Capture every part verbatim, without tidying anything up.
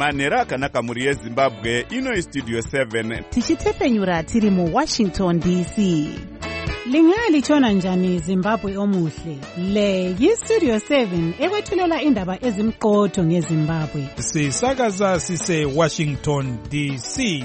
manhero akanaka mhuri yezimbabwe. Ino istudio seven tichitefenyura tiri muwashington D C. Lingalitshona njani Zimbabwe omuhle? Le yistudio seven ekwethulela indaba ezimqotho ngeZimbabwe. Sisakaza sise Washington D C.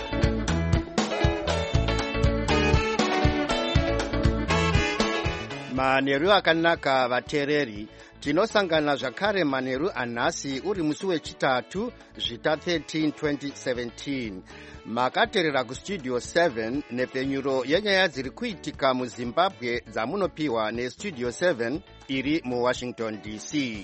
Manheru akanaka vatereri. Tinosangana zvakare manheru anhasi uri musi wechitatu zvita thirteen twenty seventeen. Makaterera kustudio seven nepenyuro yenyaya dziri kuitika muZimbabwe dzamunopiwa nestudio seven iri muWashington D C.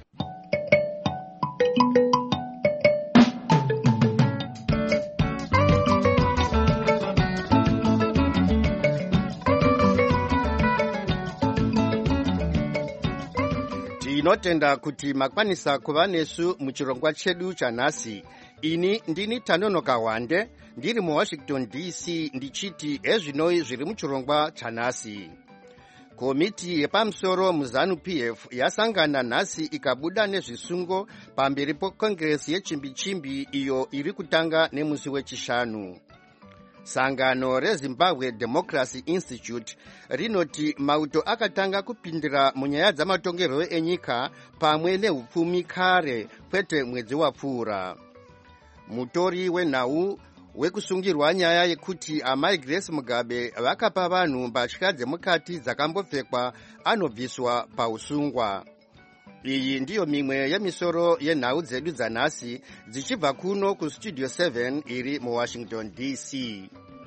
Tinotenda kuti makwanisa kuva nesu muchirongwa chedu chanhasi. Ini ndini Tanonoka Wande ndiri muWashington D C ndichiti ezvinoi zviri muchirongwa chanhasi. Komiti yepamusoro muZanu P F yasangana nhasi ikabuda nezvisungo pamberi pekongresi yechimbi-chimbi iyo iri kutanga nemusi wechishanu. Sangano reZimbabwe Democracy Institute rinoti mauto akatanga kupindira munyaya dzamatongerwo enyika pamwe nehupfumi kare kwete mwedzi wapfuura. Mutori wenhau wekusungirwa nyaya yekuti amai Grace Mugabe vakapa vanhu mbatya dzemukati dzakambopfekwa anobviswa pausungwa. Iyi ndiyo mimwe yemisoro yenhau dzedu dzanhasi dzichibva kuno kustudio seven iri muWashington D C.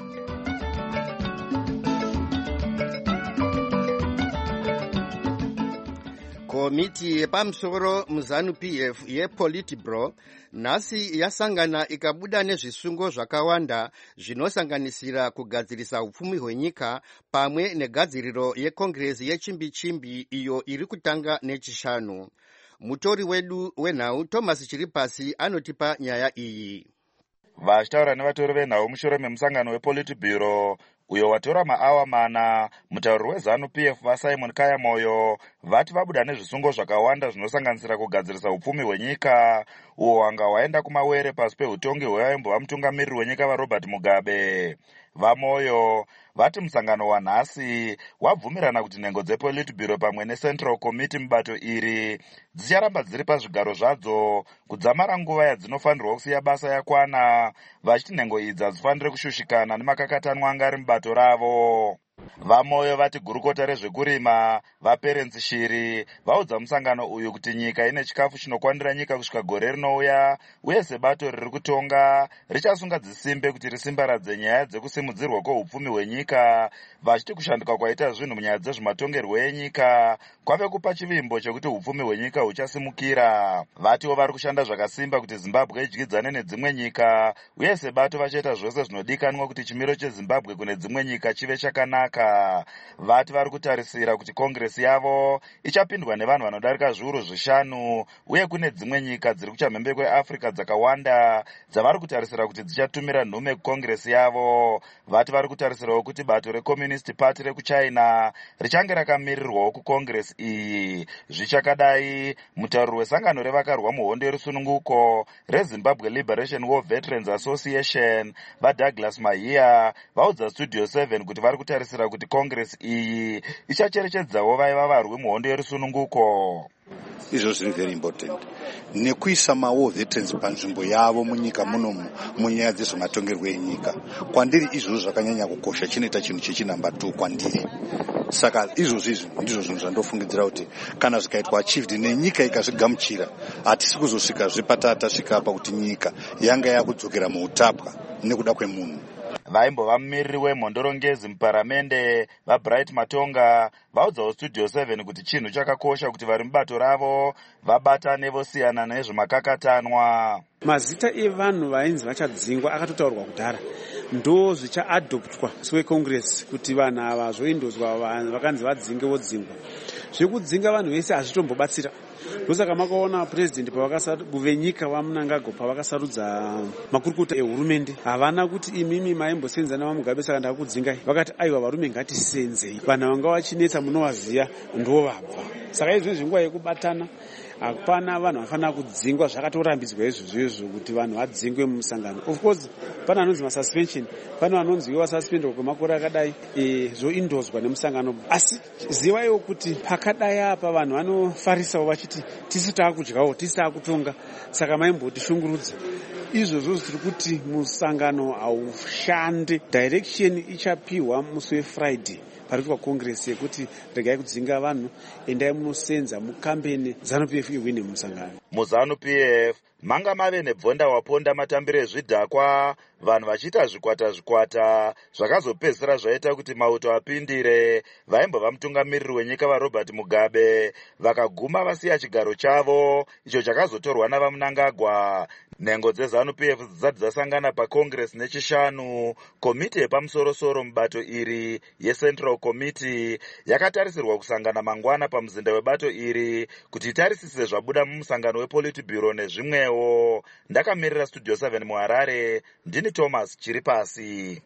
Komiti yepamusoro muZanu P F yePolitburo nhasi yasangana ikabuda nezvisungo zvakawanda zvinosanganisira kugadzirisa upfumi hwenyika pamwe negadziriro yekongresi yechimbi-chimbi iyo iri kutanga nechishanu. Mutori wedu wenhau Thomas Chiripasi anotipa nyaya iyi. Vachitaura nevatori venhau mushure memusangano wePolitburo uyo watora maawa mana, mutauri weZanu P F vaSimon Kayamoyo vati vabuda nezvisungo zvakawanda zvinosanganisira kugadzirisa upfumi hwenyika uwo wanga waenda kumawere pasi peutongi hwaimbova mutungamiriri wenyika vaRobert Mugabe. Vamoyo vati musangano wanhasi wabvumirana kuti nhengo dzePolitburo pamwe neCentral Committee mubato iri dzicharamba dziri pazvigaro zvadzo kudzamara nguva yadzinofanirwa kusiya basa yakwana, vachiti nhengo idzi hadzifaniri kushushikana nemakakatanwa anga ari mubato ravo. Vamoyo vati gurukota rezvekurima vaPerence Shiri vaudza musangano uyu kuti nyika ine chikafu chinokwanira nyika kusvika gore rinouya uye sebato riri kutonga richasunga dzisimbe kuti risimbaradze nyaya dzekusimudzirwa kweupfumi hwenyika, vachiti kushanduka kwaita zvinhu munyaya dzezvematongerwo enyika kwave kupa chivimbo chekuti upfumi hwenyika huchasimukira. Vatiwo vari kushanda zvakasimba kuti Zimbabwe idyidzane nedzimwe nyika uye sebato vachaita zvose zvinodikanwa kuti chimiro cheZimbabwe kune dzimwe nyika chive chakanaka. Vati vari kutarisira kuti kongresi yavo ichapindwa nevanhu vanodarika zviuru zvishanu uye kune dzimwe nyika dziri kuchamhembe kweAfrica dzakawanda dzavari kutarisira kuti dzichatumira nhume kukongresi yavo. Vati vari kutarisirawo kuti bato reCommunist Party rekuChina richange rakamirirwawo kukongresi iyi. Zvichakadai, mutauriri wesangano revakarwa muhondo yerusununguko reZimbabwe Liberation War Veterans Association vaDouglas Mahia vaudza Studio seven kuti vari kutarisira kuti kongresi iyi ichacherechedzawo vaiva varwi muhondo yerusununguko. Izvo zviri very important nekuisa mawo veterans panzvimbo yavo munyika munomu munyaya dzezvematongerwo enyika. Kwandiri izvozvo zvakanyanya kukosha, chinoita chinhu chechinamba two kwandiri. Saka izvozvo izvi ndizvo zvinhu zvandofungidzira kuti kana zvikaitwa achieved nenyika ikazvigamuchira hatisi kuzosvika zvepata tasvika apa kuti nyika yanga yakudzokera muutapwa nekuda kwemunhu. Vaimbova mumiriri wemhondorongezi muparamende vaBright Matonga vaudzawo Studio seven kuti chinhu chakakosha kuti vari mubato ravo vabatane vosiyana nezvemakakatanwa. Mazita evanhu vainzi vachadzingwa akatotaurwa kudhara ndo zvichaadoptwa seCongress kuti vanhu ava zvoindozwa vakanzi vadzinge vodzingwa. Zvekudzinga vanhu vese hazvitombobatsira. Ndosaka makaona president pavakasarudza venyika vaMnangagwa pavakasarudza makurukota ehurumende havana kuti imimi maimbosenza navaMugabe saka ndakudzingai. Vakati aiwa varume ngatisenzei, vanhu vanga vachinetsa munovaziya ndo vabva. Saka izvi zvinguva yekubatana hapana vanhu vafanira kudzingwa zvakatorambidzwa izvozvo izvo kuti vanhu vadzingwe mumusangano. Of course pane anonzi masuspension, pane vanonzi wasuspendwa kwemakore akadai zvoindozwa nemusangano, asi zivaiwo kuti pakadai apa vanhu vanofarisawo vachiti tisi taakudyawo tisi taakutonga, saka maimbotishungurudza. Izvozvo zviri kuti musangano haushande. Direction ichapiwa musi weFriday parikuitwa congress yekuti regai kudzinga vanhu, endai munosenza mukambeni ZANU P F iwine musangano. MuZANU P F manga mave nebvonda waponda matambiro ezvidhakwa, vanhu vachiita zvikwata zvikwata zvakazopedzisira zvaita kuti mauto apindire vaimbova mutungamiriri wenyika vaRobert Mugabe vakaguma vasiya chigaro chavo icho chakazotorwa navaMnangagwa. Nhengo dzeZANU P F dzisati dzasangana paCongress nechishanu, komiti yepamusorosoro mubato iri yeCentral Committee yakatarisirwa kusangana mangwana pamuzinda webato iri kuti itarisise zvabuda mumusangano wePolitburo nezvimwewo. Ndakamirira Studio seven muHarare, ndini Thomas Chiripasi.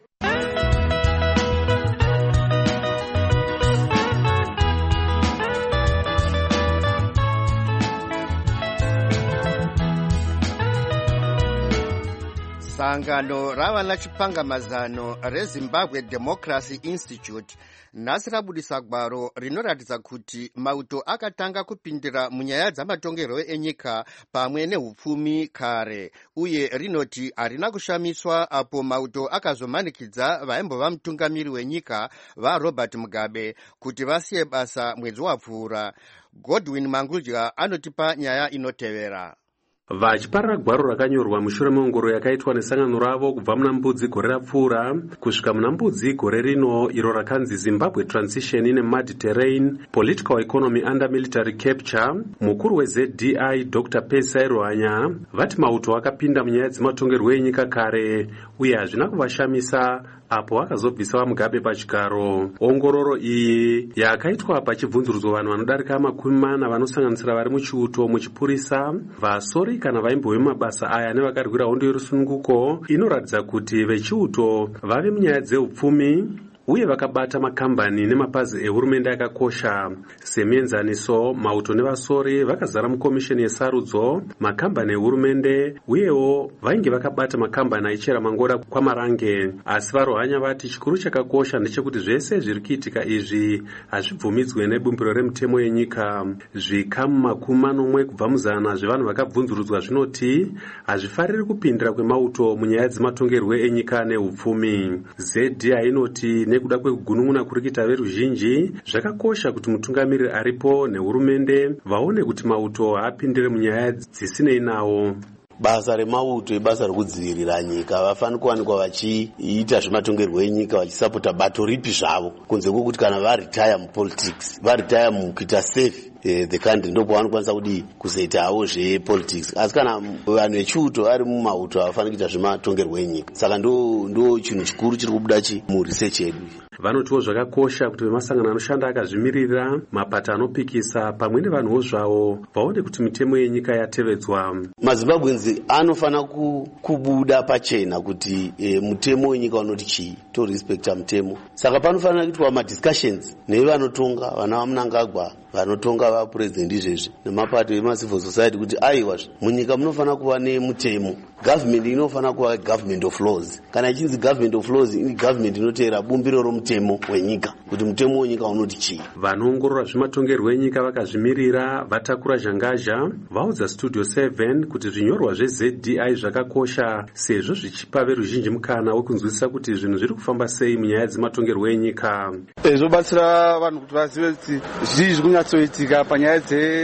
Sangano rava nachipangamazano reZimbabwe Democracy Institute nhasi rabudisa gwaro rinoratidza kuti mauto akatanga kupindira munyaya dzamatongerwo enyika pamwe nehupfumi kare, uye rinoti harina kushamiswa apo mauto akazomanikidza vaimbova mutungamiri wenyika vaRobert Mugabe kuti vasiye basa mwedzi wapfuura. Godwin Mangudya anotipa nyaya inotevera. Vachiparira gwaro rakanyorwa mushure meongoro yakaitwa nesangano ravo kubva muna Mbudzi gore rapfuura kusvika muna Mbudzi gore rino, iro rakanzi Zimbabwe Transition in a Mud-Terrain Political Economy Under Military Capture, mukuru weZ D I Doctor Pesai Ruhanya vati mauto akapinda munyaya dzematongerwo enyika kare uye hazvina kuvashamisa apo akazobvisa vaMugabe pachigaro. Ongororo iyi yakaitwa pachibvunzurudzwa vanhu vanodarika makumi mana vanosanganisira vari muchiuto, muchipurisa, vasori kana vaimbove mabasa aya nevakarwira hondo yerusununguko, inoratidza kuti vechiuto vave munyaya dzeupfumi uye vakabata makambani nemapazi ehurumende akakosha semienzaniso. Mauto nevasori vakazara mukomisheni yesarudzo, makambani ehurumende uyewo vainge vakabata makambani aichera mangora kwamarange. Asi vaRuhanya vati chikuru chakakosha ndechekuti zvese zviri kuitika izvi hazvibvumidzwe nebumbiro remutemo yenyika. Zvikamu makumi manomwe kubva muzana zvevanhu vakabvunzurudzwa zvinoti hazvifariri kupindira kwemauto munyaya dzematongerwo enyika nehupfumi. Z D I inoti nekuda kwekugunun'una kuri kuita veruzhinji, zvakakosha kuti mutungamiriri aripo nehurumende vaone kuti mauto haapindire munyaya dzisinei nawo. Basa remauto ibasa rekudzivirira nyika, vafanira kuwanikwa vachiita zvematongerwo enyika vachisapota bato ripi zvavo, kunze kwokuti kana varetire mupolitics, varetire mukuita safe Uh, the country ndopo vanokwanisa kuti kuzoita havo zvepolitics. Asi kana vanhu vechiuto vari mumauto havafaniri kuita zvematongerwo enyika. Saka ndo ndo chinhu chikuru chiri kubuda chi muresearch yedu. Vanotiwo zvakakosha kuti vemasangano anoshanda akazvimirira, mapato anopikisa pamwe nevanhuwo zvavo vaone kuti mitemo yenyika yatevedzwa. MaZimbabwenzi anofanira kubuda pachena kuti e, mutemo wenyika unoti chii, to respecta mutemo. Saka panofanira kuitwa madiscussions nevanotonga, vana vaMnangagwa vanotonga vapurezidendi izvezvi nemapato emacivil society kuti aiwa munyika munofanira kuva nemutemo. Government inofanira kuva government of laws. Kana ichinzi government of laws, ini government inoteera bumbiro romutemo wenyika kuti mutemo wenyika unoti chii. Vanoongorora zvematongerwo enyika vakazvimirira vatakura zhangazha vaudza Studio seven kuti zvinyorwa zveZ D I zvakakosha sezvo zvichipa veruzhinji mukana wekunzwisisa kuti zvinhu zviri kufamba sei munyaya dzematongerwo enyika. Zvobatsira vanhu kuti vazive kuti zvii zviri kunyatsoitika panyaya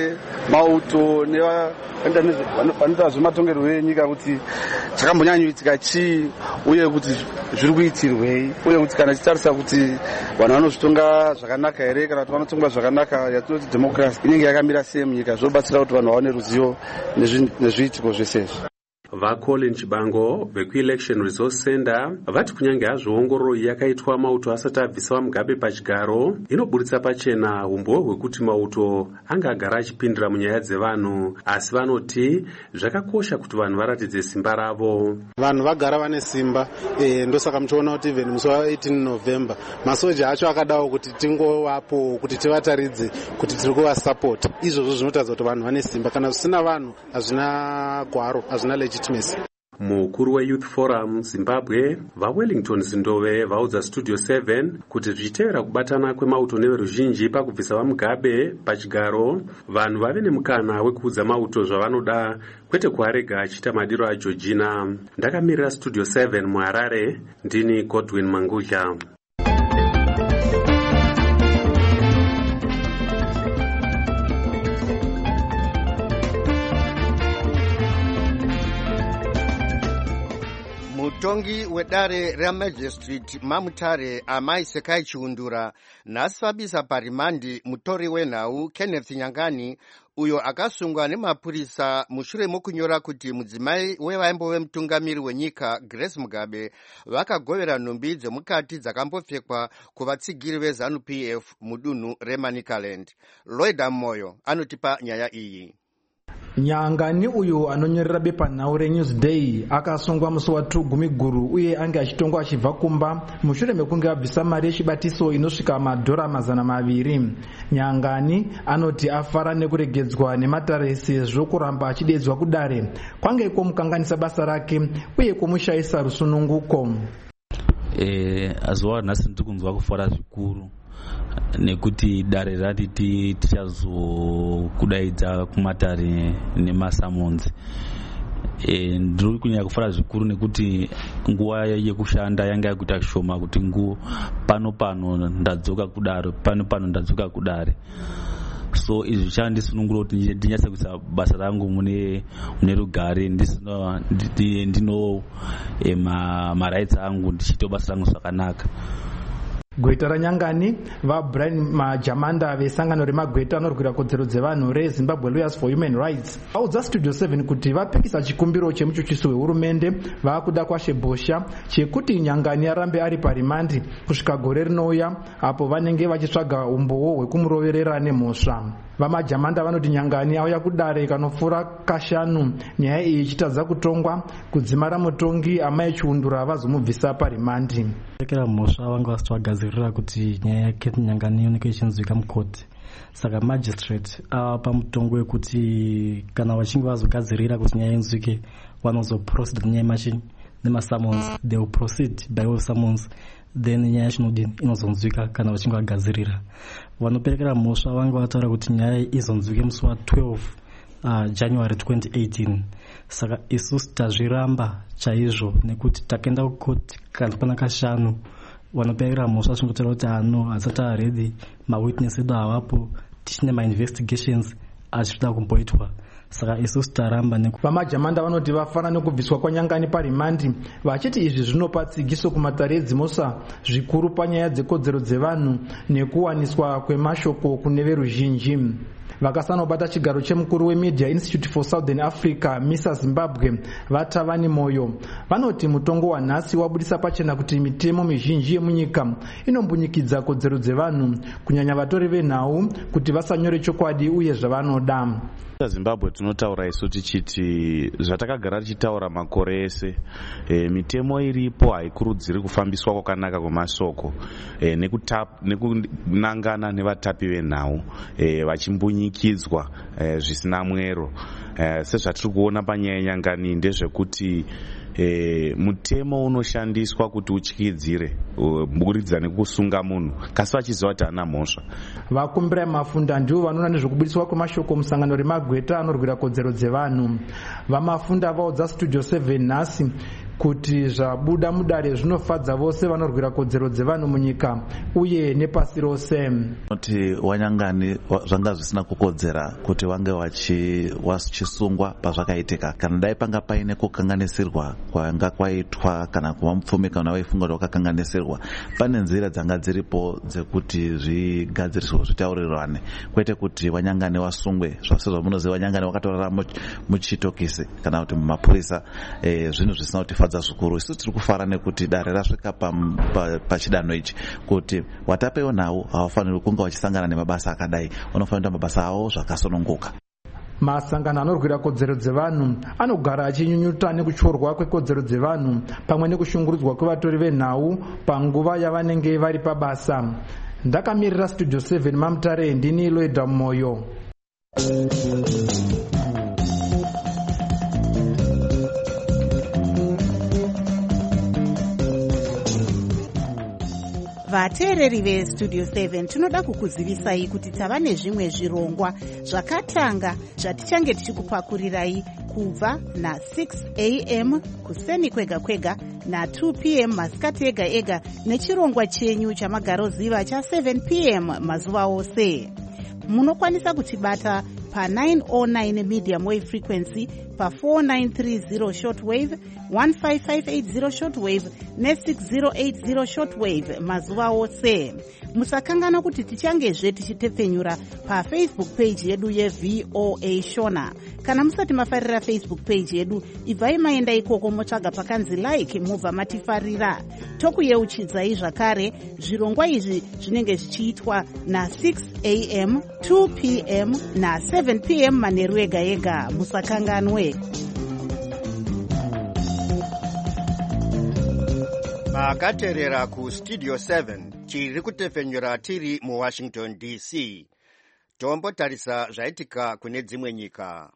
dzemauto nevanoita zvematongerwo enyika, kuti chakambonyanyoitika chii uye kuti zviri kuitirwei, uye kuti kana chitarisa kuti vanhu vanozvitonga zvakanaka here kana kuti vanotonga zvakanaka yatinoti democracy inenge yakamira sei munyika. Zvobatsira kuti vanhu vaone ruzivo nezviitiko zvese izvi. vacolin chibango vekuelection resource center vati kunyange hazvo ongororo yakaitwa mauto asati abvisa Mugabe pachigaro inoburitsa pachena umboo hwekuti mauto anga agara achipindira munyaya dzevanhu, asi vanoti zvakakosha kuti vanhu varatidze simba ravo. Vanhu vagara vane simba, e, ndosaka muchiona kuti even musi wa eighteen November masoja acho akadawo kuti tingovapo kuti tivataridze kuti tiri kuvasapota. Izvozvo zvinotadza kuti vanhu vane simba, kana zvisina vanhu hazvina gwaro, hazvina legitimacy. Mukuru weYouth Forum Zimbabwe vaWellington Zindove vaudza Studio seven kuti zvichitevera kubatana kwemauto neveruzhinji pakubvisa vaMugabe pachigaro, vanhu vave nemukana wekuudza mauto zvavanoda, kwete kuarega achiita madiro aJeorgina. Ndakamirira Studio seven muHarare, ndini Godwin Mangudya. Mutongi wedare ramagistrate Mamutare Amai Sekai Chiundura nhasi vabisa parimandi mutori wenhau Kenneth Nyangani uyo akasungwa nemapurisa mushure mokunyora kuti mudzimai wevaimbo mutungamiri wenyika Grace Mugabe vakagovera nhumbi dzemukati dzakambopfekwa kuvatsigiri veZANU P F mudunhu reManicaland. Lloyd Moyo anotipa nyaya iyi. Nyangani uyu anonyorera bepanhau reNewsday akasungwa musi wa two Gumiguru uye ange achitongwa achibva kumba mushure mekunge abvisa mari yechibatiso inosvika madhora mazana maviri. Nyangani anoti afara nekuregedzwa nematare sezvo kuramba achidedzwa kudare kwange kwomukanganisa basa rake uye kwomushayisa rusununguko. Eh, azuva nhasi ndiri kunzwa kufara zvikuru nekuti dare ratiti tichazokudaidza kumatare nemasamonzi. E, ndiri kunyanya kufara zvikuru nekuti nguva yekushanda yanga yakuita shoma kuti nguo pano pano ndadzoka kudare pano pano ndadzoka kudare. So izvi chandisungura kuti ndinyatsa kuisa basa rangu mune mune rugare ndisino ndino e, ma, ma rights angu ndichito basa rangu zvakanaka. Gweta raNyangani vaBrian Majamanda vesangano remagweta anorwira kodzero dzevanhu reZimbabwe Lawyers for Human Rights vaudza Studio seven kuti vapikisa chikumbiro chemuchuchisi wehurumende vaakuda kwashebhosha chekuti Nyangani arambe ari parimandi kusvika gore rinouya apo vanenge vachitsvaga umboo hwekumuroverera nemhosva. VaMajamanda vanoti Nyangani auya kudare kanopfuura kashanu nyaya iyi ichitadza kutongwa kudzimara mutongi Amai Chiundura vazomubvisa parimandi. Tekera mhosva vanga vasitwagadzirira kuti nyaya yake Nyangani ioneke ichinzwika mukoti. Saka magistrate apa mutongo wekuti kana vachinge vazogadzirira kuti nyaya inzwike vanozoproceed nyaya machine nemasummons, they will proceed by all summons, then nyaya yachinodini inozonzwika kana vachinge vagadzirira. Vanoperekera mhosva vanga vataura kuti nyaya izonzwike musi wa twelve uh, January twenty eighteen. Saka isusu tazviramba chaizvo nekuti takaenda kukoti kana pana kashanu vanoperekera mhosva zvinotaura kuti ano hasati aredi mawitness edu havapo tichine mainvestigations achida kumboitwa. Saka isusu taramba neku VaMajamanda vanoti vafana nekubviswa kwaNyangani parimandi vachiti izvi zvinopa tsigiso kumatare edzimhosva zvikuru panyaya dzekodzero dzevanhu nekuwaniswa kwemashoko kune veruzhinji. Vakasanobata chigaro chemukuru weMedia Institute for Southern Africa Misa Zimbabwe vaTavani Moyo vanoti mutongo wanhasi wabudisa pachena kuti mitemo mizhinji yemunyika inombunyikidzwa kodzero dzevanhu kunyanya vatori venhau kuti vasanyore chokwadi uye zvavanoda. Zimbabwe tunotaura isu tichiti zvatakagara tichitaura makore ese, e, mitemo iripo haikurudziri kufambiswa kwakanaka kwemashoko e, nekunangana nevatapi venhau e, vachimbunyikidzwa e, zvisina mwero. E, sezvatiri kuona panyaya yeNyangani ndezvekuti E, mutemo unoshandiswa kuti utyidzire kuburikidza nekusunga munhu kasi vachiziva kuti hana mhosva. Vakumbira Mafunda ndivo vanoona nezvekubudiswa kwemashoko musangano remagweta anorwira kodzero dzevanhu. VaMafunda vaudza Studio seven nhasi kuti zvabuda mudare zvinofadza vose vanorwira kodzero dzevanhu munyika uye nepasi rose. Kuti Wanyangani zvanga zvisina kukodzera kuti vange vachisungwa pazvakaitika, kana dai panga paine kukanganisirwa kwanga kwaitwa kana kuva mupfumi kana vaifunga kuti wakakanganisirwa, pane nzira dzanga dziripo dzekuti zvigadziriswe zvitaurirwane, kwete kuti Wanyangani wasungwe. Zvose zvamunoziva Wanyangani wakatorara muchitokisi kana kuti mumapurisa, eh, zvinhu zvisina kutifadza zvikuru. Isu tiri kufara nekuti dare rasvika pachidanho ichi kuti watapewo nawo havafaniri kunge vachisangana nemabasa akadai, vanofanira mabasa avo zvakasununguka. Masangano anorwira kodzero dzevanhu anogara achinyunyuta nekutyorwa kwekodzero dzevanhu pamwe nekushungurudzwa kwevatori venhau panguva yavanenge vari pabasa. Ndakamirira Studio seven Mamutare, ndini Loida Moyo. Vateereri veStudio seven tinoda kukuzivisai kuti tava nezvimwe zvirongwa zvakatanga zvatichange tichikupakurirai kubva na six a m kuseni kwega kwega na two p m masikati ega ega nechirongwa chenyu chamagaroziva cha seven p m mazuva ose. Munokwanisa kutibata pa nine oh nine medium wave frequency, pa four nine three zero shortwave, one five five eight zero shortwave ne six zero eight zero shortwave mazuva ose. Musakangana kuti tichangezve tichitepfenyura pa Facebook page yedu ye-V O A Shona. Kana musati mafarira Facebook page yedu, ibvai maenda ikoko motsvaga pakanzi like mubva matifarira. Tokuyeuchidzai zvakare zvirongwa izvi zvinenge zvichiitwa na six a m, two p m na seven p m manheru ega ega. Musakanganwe. Makateerera ku Studio seven chiri kutepfenyura tiri mu Washington D C. Tombotarisa zvaitika kune dzimwe nyika.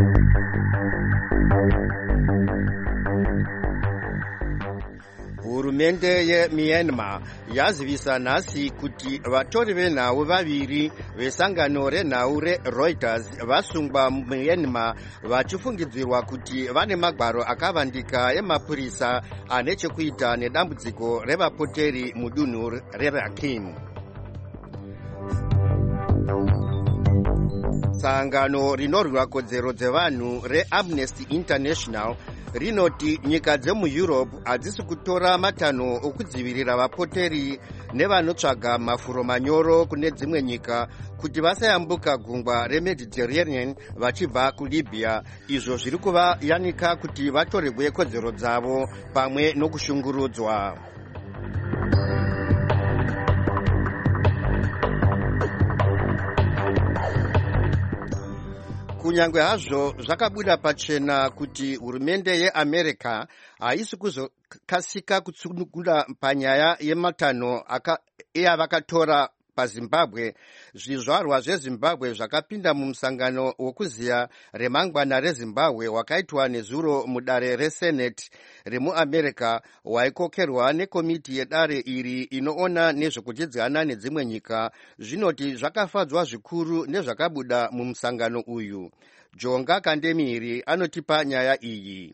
Hurumende yeMyanmar yazivisa nhasi kuti vatori venhau vaviri vesangano renhau reReuters vasungwa muMyanmar vachifungidzirwa kuti vane magwaro akavandika emapurisa ane chekuita nedambudziko revapoteri mudunhu reRakhine. Sangano rinorwira kodzero dzevanhu reAmnesty International rinoti nyika dzemuEurope hadzisi kutora matanho okudzivirira vapoteri nevanotsvaga mafuro manyoro kune dzimwe nyika kuti vasayambuka gungwa reMediterranean vachibva kuLibya, izvo zviri kuvayanika kuti vatorerwe kodzero dzavo pamwe nokushungurudzwa. Kunyangwe hazvo zvakabuda pachena kuti hurumende yeAmerica haisi kuzokasika kutsunungura panyaya yematanho eyavakatora paZimbabwe, zvizvarwa zveZimbabwe zvakapinda mumusangano wokuziya remangwana reZimbabwe wakaitwa nezuro mudare reSenate remuAmerica waikokerwa nekomiti yedare iri inoona nezvekudyidzana nedzimwe nyika, zvinoti zvakafadzwa zvikuru nezvakabuda mumusangano uyu. Jonga Kandemiri anotipa nyaya iyi.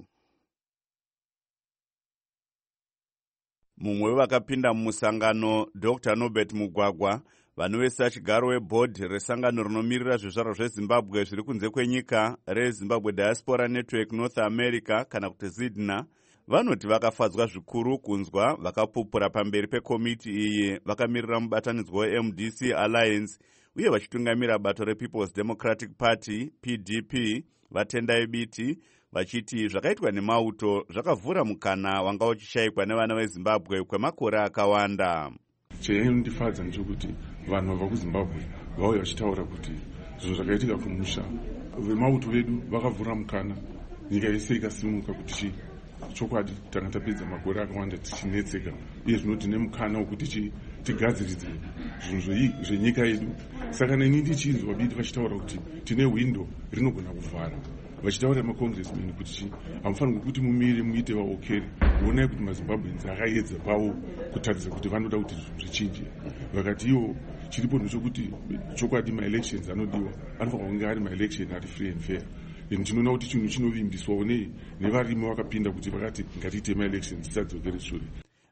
Mumwe wevakapinda mumusangano, Doctor Norbert Mugwagwa, vanovesa chigaro webhodhi resangano rinomirira zvizvarwa zveZimbabwe zviri kunze kwenyika reZimbabwe Diaspora Network North America kana kuti ZIDNA, vanoti vakafadzwa zvikuru kunzwa vakapupura pamberi pekomiti iyi vakamirira mubatanidzwa weM D C Alliance uye vachitungamira bato rePeople's Democratic Party P D P vatendai biti vachiti zvakaitwa nemauto zvakavhura mukana wanga uchishayikwa nevana veZimbabwe kwemakore akawanda. Chainondifadza ndechekuti vanhu vabva kuZimbabwe vauya vachitaura kuti zvinhu zvakaitika kumusha vemauto vedu vakavhura mukana, nyika yese ikasimuka kuti chokwadi tanga tapedza makore akawanda tichinetseka, uye zvino tine mukana wekuti tigadziridze zvinhu zvenyika yedu. Saka neni ndichinzwa biti vachitaura kuti tine windo rinogona kuvhara, vachitaura macongressmen kuti hamufanirwi kuti mumire muite vaokeri, onai kuti maZimbabweans akaedza pavo kutaridza kuti vanoda kuti zvinhu zvichinje. Vakati iwo chiripo ndechokuti chokwadi maelections anodiwa anofanirwa kunge ari maelection ari free and fair. Tinoona kuti chinhu chinovimbiswawo nevarimi vakapinda kuti vakati ngatiite maelections tisadzokere shure.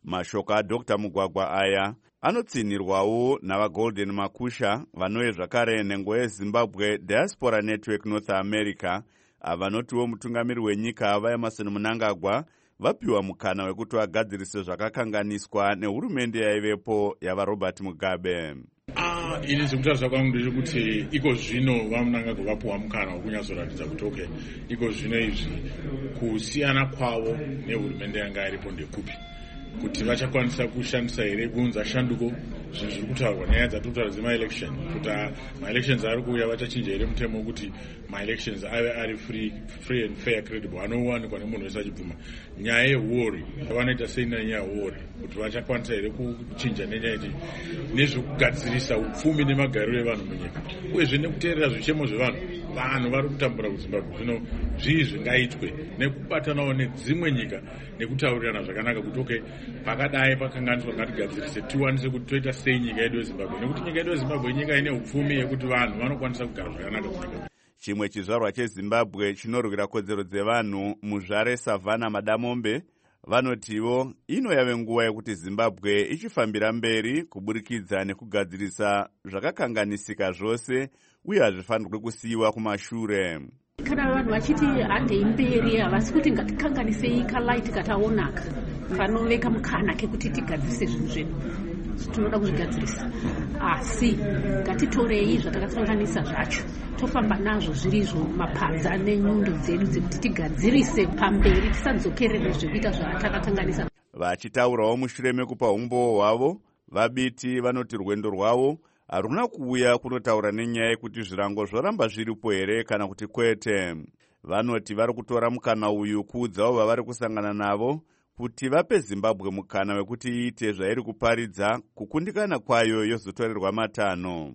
Mashoko aDr Mugwagwa aya anotsinirwawo navaGolden Makusha vanouye zvakare nhengo yeZimbabwe Diaspora Network North America, avanotiwo mutungamiri wenyika ava Emmerson Mnangagwa vapiwa mukana wekuti vagadzirise zvakakanganiswa nehurumende yaivepo yavaRobert Mugabe. Ah, ini zvekutaura kwangu ndechekuti iko zvino vaMnangagwa vapiwa mukana wekunyatsoratidza kuti okay, iko zvino izvi kusiyana kwavo nehurumende yanga iripo ndekupi, kuti vachakwanisa kushandisa here kuunza shanduko zvinhu zviri kutaurwa nyaya dzatiri dzemaelection, kuti maelections ari kuuya vachachinja here mutemo wekuti maelections ave ari free, free and fair credible, anowanikwa nemunhu wese achibvuma. Nyaya yehuori vanoita sei nanyaya yehuori, kuti vachakwanisa here kuchinja nenyaya iti nezvekugadzirisa upfumi nemagariro evanhu munyika, uyezve nekuteerera zvichemo zvevanhu. Vanhu vari kutambura kuZimbabwe zvino zvii zvingaitwe nekubatanawo nedzimwe nyika nekutaurirana zvakanaka kuti okay, pakadai pakanganiswa ngatigadzirise tiwanise kuti toita sei nyika yedu yeZimbabwe, nekuti nyika yedu yeZimbabwe inyika ine upfumi yekuti vanhu vanokwanisa kugara zvakanaka munyika. Chimwe chizvarwa cheZimbabwe chinorwira kodzero dzevanhu muzvare Savannah Madamombe vanotiwo ino yave nguva yekuti Zimbabwe ichifambira mberi kuburikidza nekugadzirisa zvakakanganisika zvose uye hazvifanirwe kusiyiwa kumashure. Kana vanhu vachiti handei mberi havasi kuti ngatikanganisei kalaiti kataonaka kanoveka mukana kekuti tigadzirise zvinhu zvedu tinoda kuzvigadzirisa, asi ngatitorei zvatakasanganisa zvacho tofamba nazvo zvirizvo mapadza nenyundo dzedu dzekuti tigadzirise pamberi, tisadzokerere zvekuita zvatakakanganisa. Vachitaurawo mushure mekupa umbowo hwavo, vabiti vanoti rwendo rwavo haruna kuuya kunotaura nenyaya yekuti zvirango zvoramba zviripo here kana kuti kwete. Vanoti vari kutora mukana uyu kuudzawo vavari kusangana navo kuti vape Zimbabwe mukana wekuti iite zvairi kuparidza kukundikana kwayo yozotorerwa matanho.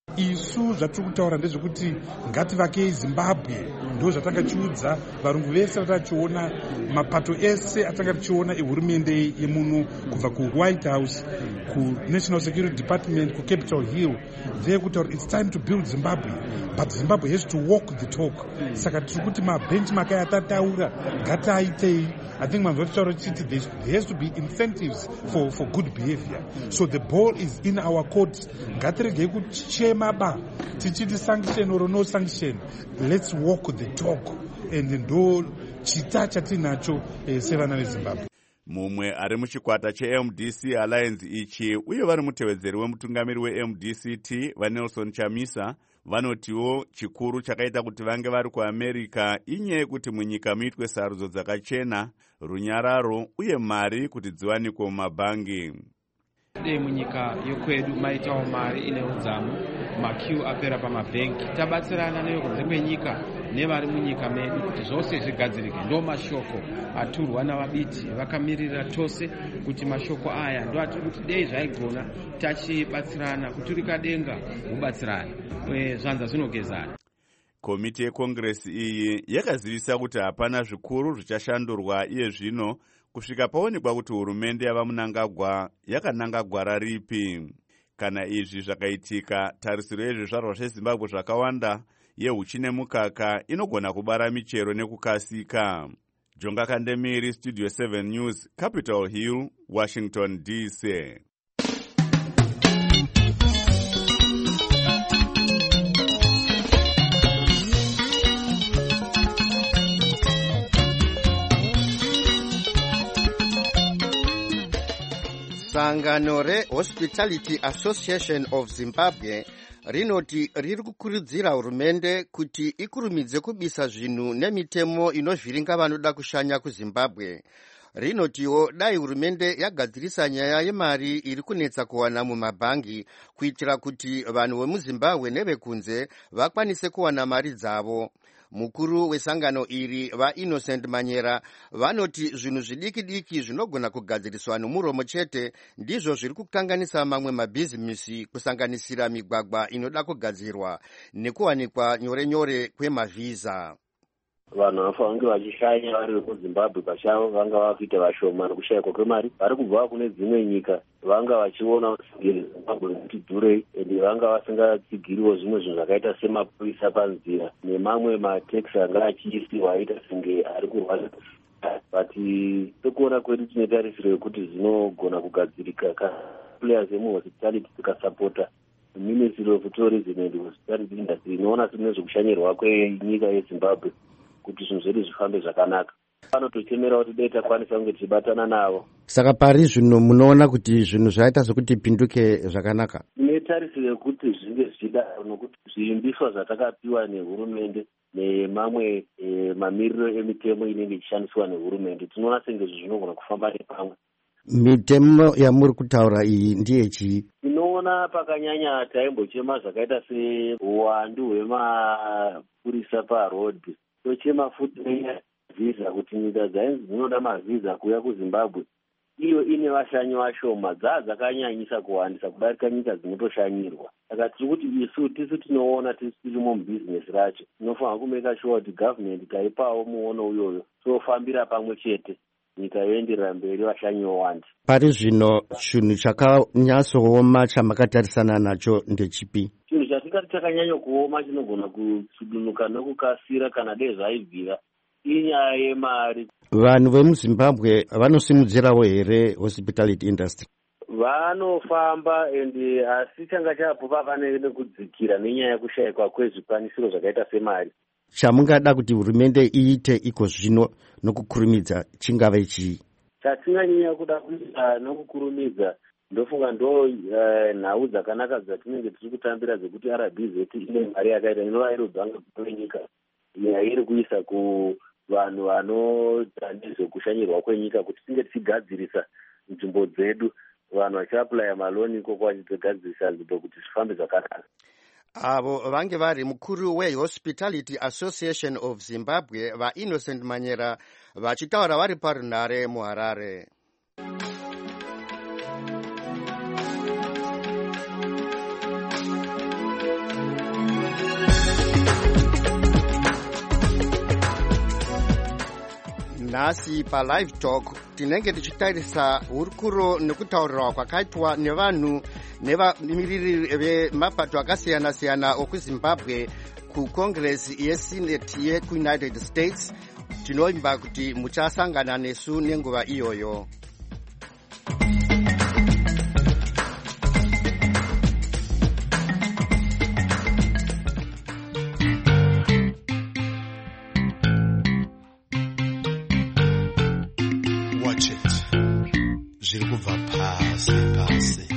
Isu zvatiri kutaura ndezvekuti ngativakei Zimbabwe, ndo zvatanga chiudza varungu vese vatachiona, mapato ese atanga tichiona ehurumende yemuno kubva kuWhite House, kuNational Security Department, kuCapitol Hill, ndeyekutaura it's time to build Zimbabwe, but Zimbabwe has to walk the talk. Saka tiri kuti mabenchmark aya atataura ngatiaitei. I think manzvotitaura chiti there has to be incentives for, for good behavior. So the ball is in our court. Ngatiregei kuchema ba tichiti sanction or no sanction. Let's walk the talk. And ndo chita chatinacho eh, sevana veZimbabwe. Mumwe ari muchikwata cheM D C Alliance ichi uye vari mutevedzeri wemutungamiri weM D C T vaNelson Chamisa vanotiwo chikuru chakaita kuti vange vari kuAmerica inyaya yekuti munyika muitwe sarudzo dzakachena, runyararo uye mari kuti dziwanikwe mumabhangi. Dei munyika yokwedu maitawo mari ine udzamu, makiu apera pamabhengi, tabatsirana nevekunze kwenyika nevari munyika medu kuti zvose zvigadzirike. Ndo mashoko aturwa navabiti vakamirira tose kuti mashoko aya ndo atiri kuti dei zvaigona tachibatsirana kuturika denga kubatsirana zvanza zvinogezana. Komiti yekongresi iyi yakazivisa kuti hapana zvikuru zvichashandurwa iye zvino kusvika paonekwa kuti hurumende yavaMnangagwa yakananga gwara ripi. Kana izvi zvakaitika, tarisiro yezvizvarwa zveZimbabwe zvakawanda yehuchine mukaka inogona kubara michero nekukasika. Jonga Kandemiri, Studio seven News, Capitol Hill, Washington D C. Sangano reHospitality Association of Zimbabwe rinoti riri kukurudzira hurumende kuti ikurumidze kubisa zvinhu nemitemo inozviringa vanoda kushanya kuZimbabwe. Rinotiwo dai hurumende yagadzirisa nyaya yemari iri kunetsa kuwana mumabhangi kuitira kuti vanhu vemuZimbabwe nevekunze vakwanise kuwana mari dzavo. Mukuru wesangano iri vaInnocent Manyera vanoti zvinhu zvidiki diki zvinogona kugadziriswa nomuromo chete ndizvo zviri kukanganisa mamwe mabhizimisi, kusanganisira migwagwa inoda kugadzirwa nekuwanikwa nyore nyore kwemavhiza. Vanhu vafange vachishanya vari vekuZimbabwe pachavo vanga vakuita vashoma nekushayikwa kwemari. Vari kubva kune dzimwe nyika vanga vachiona Zimbabwe kuti dhurei, ende vanga vasingatsigiriwo zvimwe zvinhu zvakaita semapurisa panzira nemamwe mateksi anga achiisirwa aita senge ari kurwadza but tokuona kwedu tine tarisiro yekuti zvinogona kugadzirika kana players emuhospitality tikasapota Ministry of Tourism and Hospitality Industry inoona sine zvekushanyirwa kwenyika yeZimbabwe kuti zvinhu zvedu zvifambe zvakanaka. Vanotochemera kuti dai takwanisa kunge tichibatana navo. Saka pari zvino munoona kuti zvinhu zvaita sokuti pinduke zvakanaka? Tine tarisiro yekuti zvinge zvichida nokuti zviimbiswa zvatakapiwa nehurumende nemamwe e, mamiriro emitemo inenge ichishandiswa nehurumende tinoona senge zvinogona kufamba nepamwe. Mitemo yamuri kutaura iyi ndiye chii? Tinoona pakanyanya taimbochema zvakaita seuwandu hwemapurisa parodhi. Tochema futi visa kuti nyika dzainzi dzinoda mavhiza kuuya kuZimbabwe iyo ine vashanyi vashoma dzaa dzakanyanyisa kuwandisa kudarika nyika dzinotoshanyirwa. Saka tiri kuti isu tisu tinoona tisi tirimo mubhizinesi racho tinofanira kumeka sure kuti gavhmendi taipawo muono uyoyo tofambira pamwe chete nyika yoenderera mberi vashanyi wowanda. Pari zvino chinhu chakanyatsooma chamakatarisana nacho ndechipi? Chinhu chatingati chakanyanya kuoma chinogona kusudunuka nokukasira kana dai zvaibvira inyaya yemari. Vanhu vemuZimbabwe vanosimudzirawo here hospitality industry? Vanofamba ende asi changa chapo papane nekudzikira nenyaya yekushayikwa kwezvikwanisiro zvakaita semari. Chamungada kuti hurumende iite iko zvino nokukurumidza chingave chii? Chatinganyanya kuda kuita nokukurumidza ndofunga ndo uh, nhau dzakanaka dzatinenge tiri kutambira dzekuti R B Z ine mari yakaita inova iri dzanga kwenyika yairi kuisa kuvanhu vanoita nezvekushanyirwa kwenyika kuti tinge tichigadzirisa nzvimbo dzedu vanhu vachiaplaya maloni ikoko vachigadzirisa nzvimbo kuti zvifambe zvakanaka. Avo vange vari mukuru weHospitality Association of Zimbabwe vaInnocent Manyera vachitaura vari parunhare muHarare. Nhasi paLive Talk tinenge tichitarisa hurukuro nekutaurirwa kwakaitwa nevanhu nevamiririri vemapato akasiyana siyana okuZimbabwe kuCongress yeSenate yekuUnited States. Tinoimba kuti muchasangana nesu nenguva iyoyo. Watch it. Zviri kubva pasi pasi.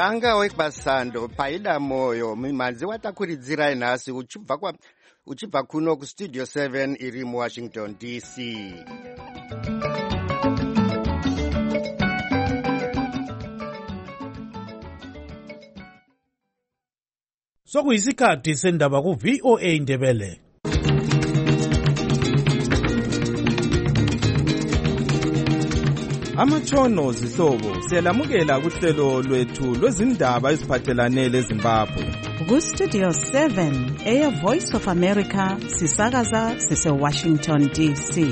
tsanga wekubasando paida moyo mimanzi watakuridzirai nhasi uchibva kwa uchibva kuno kustudio seven iri muwashington D C. Sokuyisikhathi sendaba ku V O A Ndebele. Amatshono zihlobo siyalamukela kuhlelo lwethu lwezindaba eziphathelane leZimbabwe. Ku Studio seven, Air Voice of America, sisakaza sise Washington D C.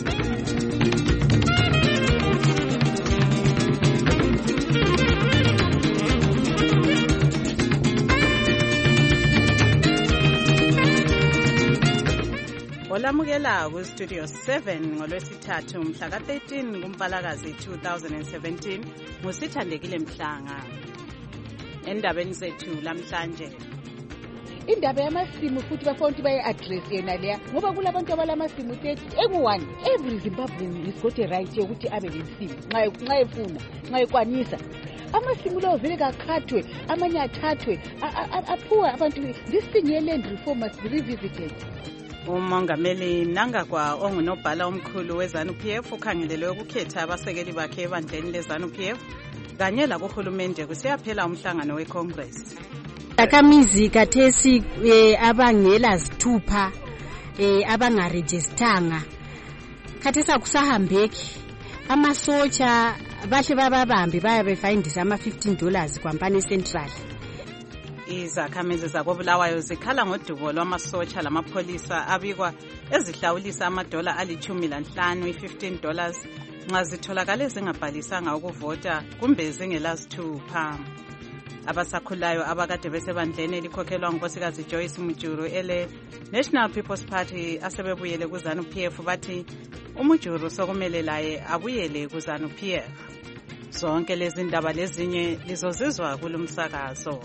Olamukela ku Studio seven ngolwesithathu mhla ka thirteen kuMpalakazi two thousand seventeen ngusithandekile Mhlanga. Endabeni zethu lamhlanje indaba yamasimu futhi bafuna ukuthi baye-address yena leya ngoba kulabantu abalamasimu thirty engu-one. Every Zimbabwean is got a right yokuthi abe lensimu nxa efuna nxa ekwanisa. Amasimu lawo vele kakhathwe amanye athathwe aphuwe abantu. This thing ye-land reform must be revisited. Umongameli Mnangagwa ongunobhala omkhulu we-ZANU-P F ukhangelelwe ukukhetha abasekeli bakhe ebandleni le-ZANU-P F kanye lakuhulumende kusiyaphela umhlangano we-Congress. Akamizi kathesi eh, abangela zithupha eh, abangarejistanga khathesi akusahambeki. Amasotsha bahle bababambi bayabe findisa ama fifteen dollars kwampani central. Izakhamizi zakobulawayo zikhala ngodubo lwamasotsha lamapholisa abikwa ezihlawulisa amadola alithumi lanhlanu i-fifteen dollars nxa zitholakale zingabhalisanga ukuvota kumbe zingelazithupha. Abasakhulayo abakade besebandleni elikhokhelwa ngunkosikazi Joyce Mujuru ele National People's Party asebebuyele ku ZANU-P F bathi uMujuru sokumele laye abuyele ku ZANU-P F. Zonke lezi ndaba lezinye lizozizwa kulumsakazo.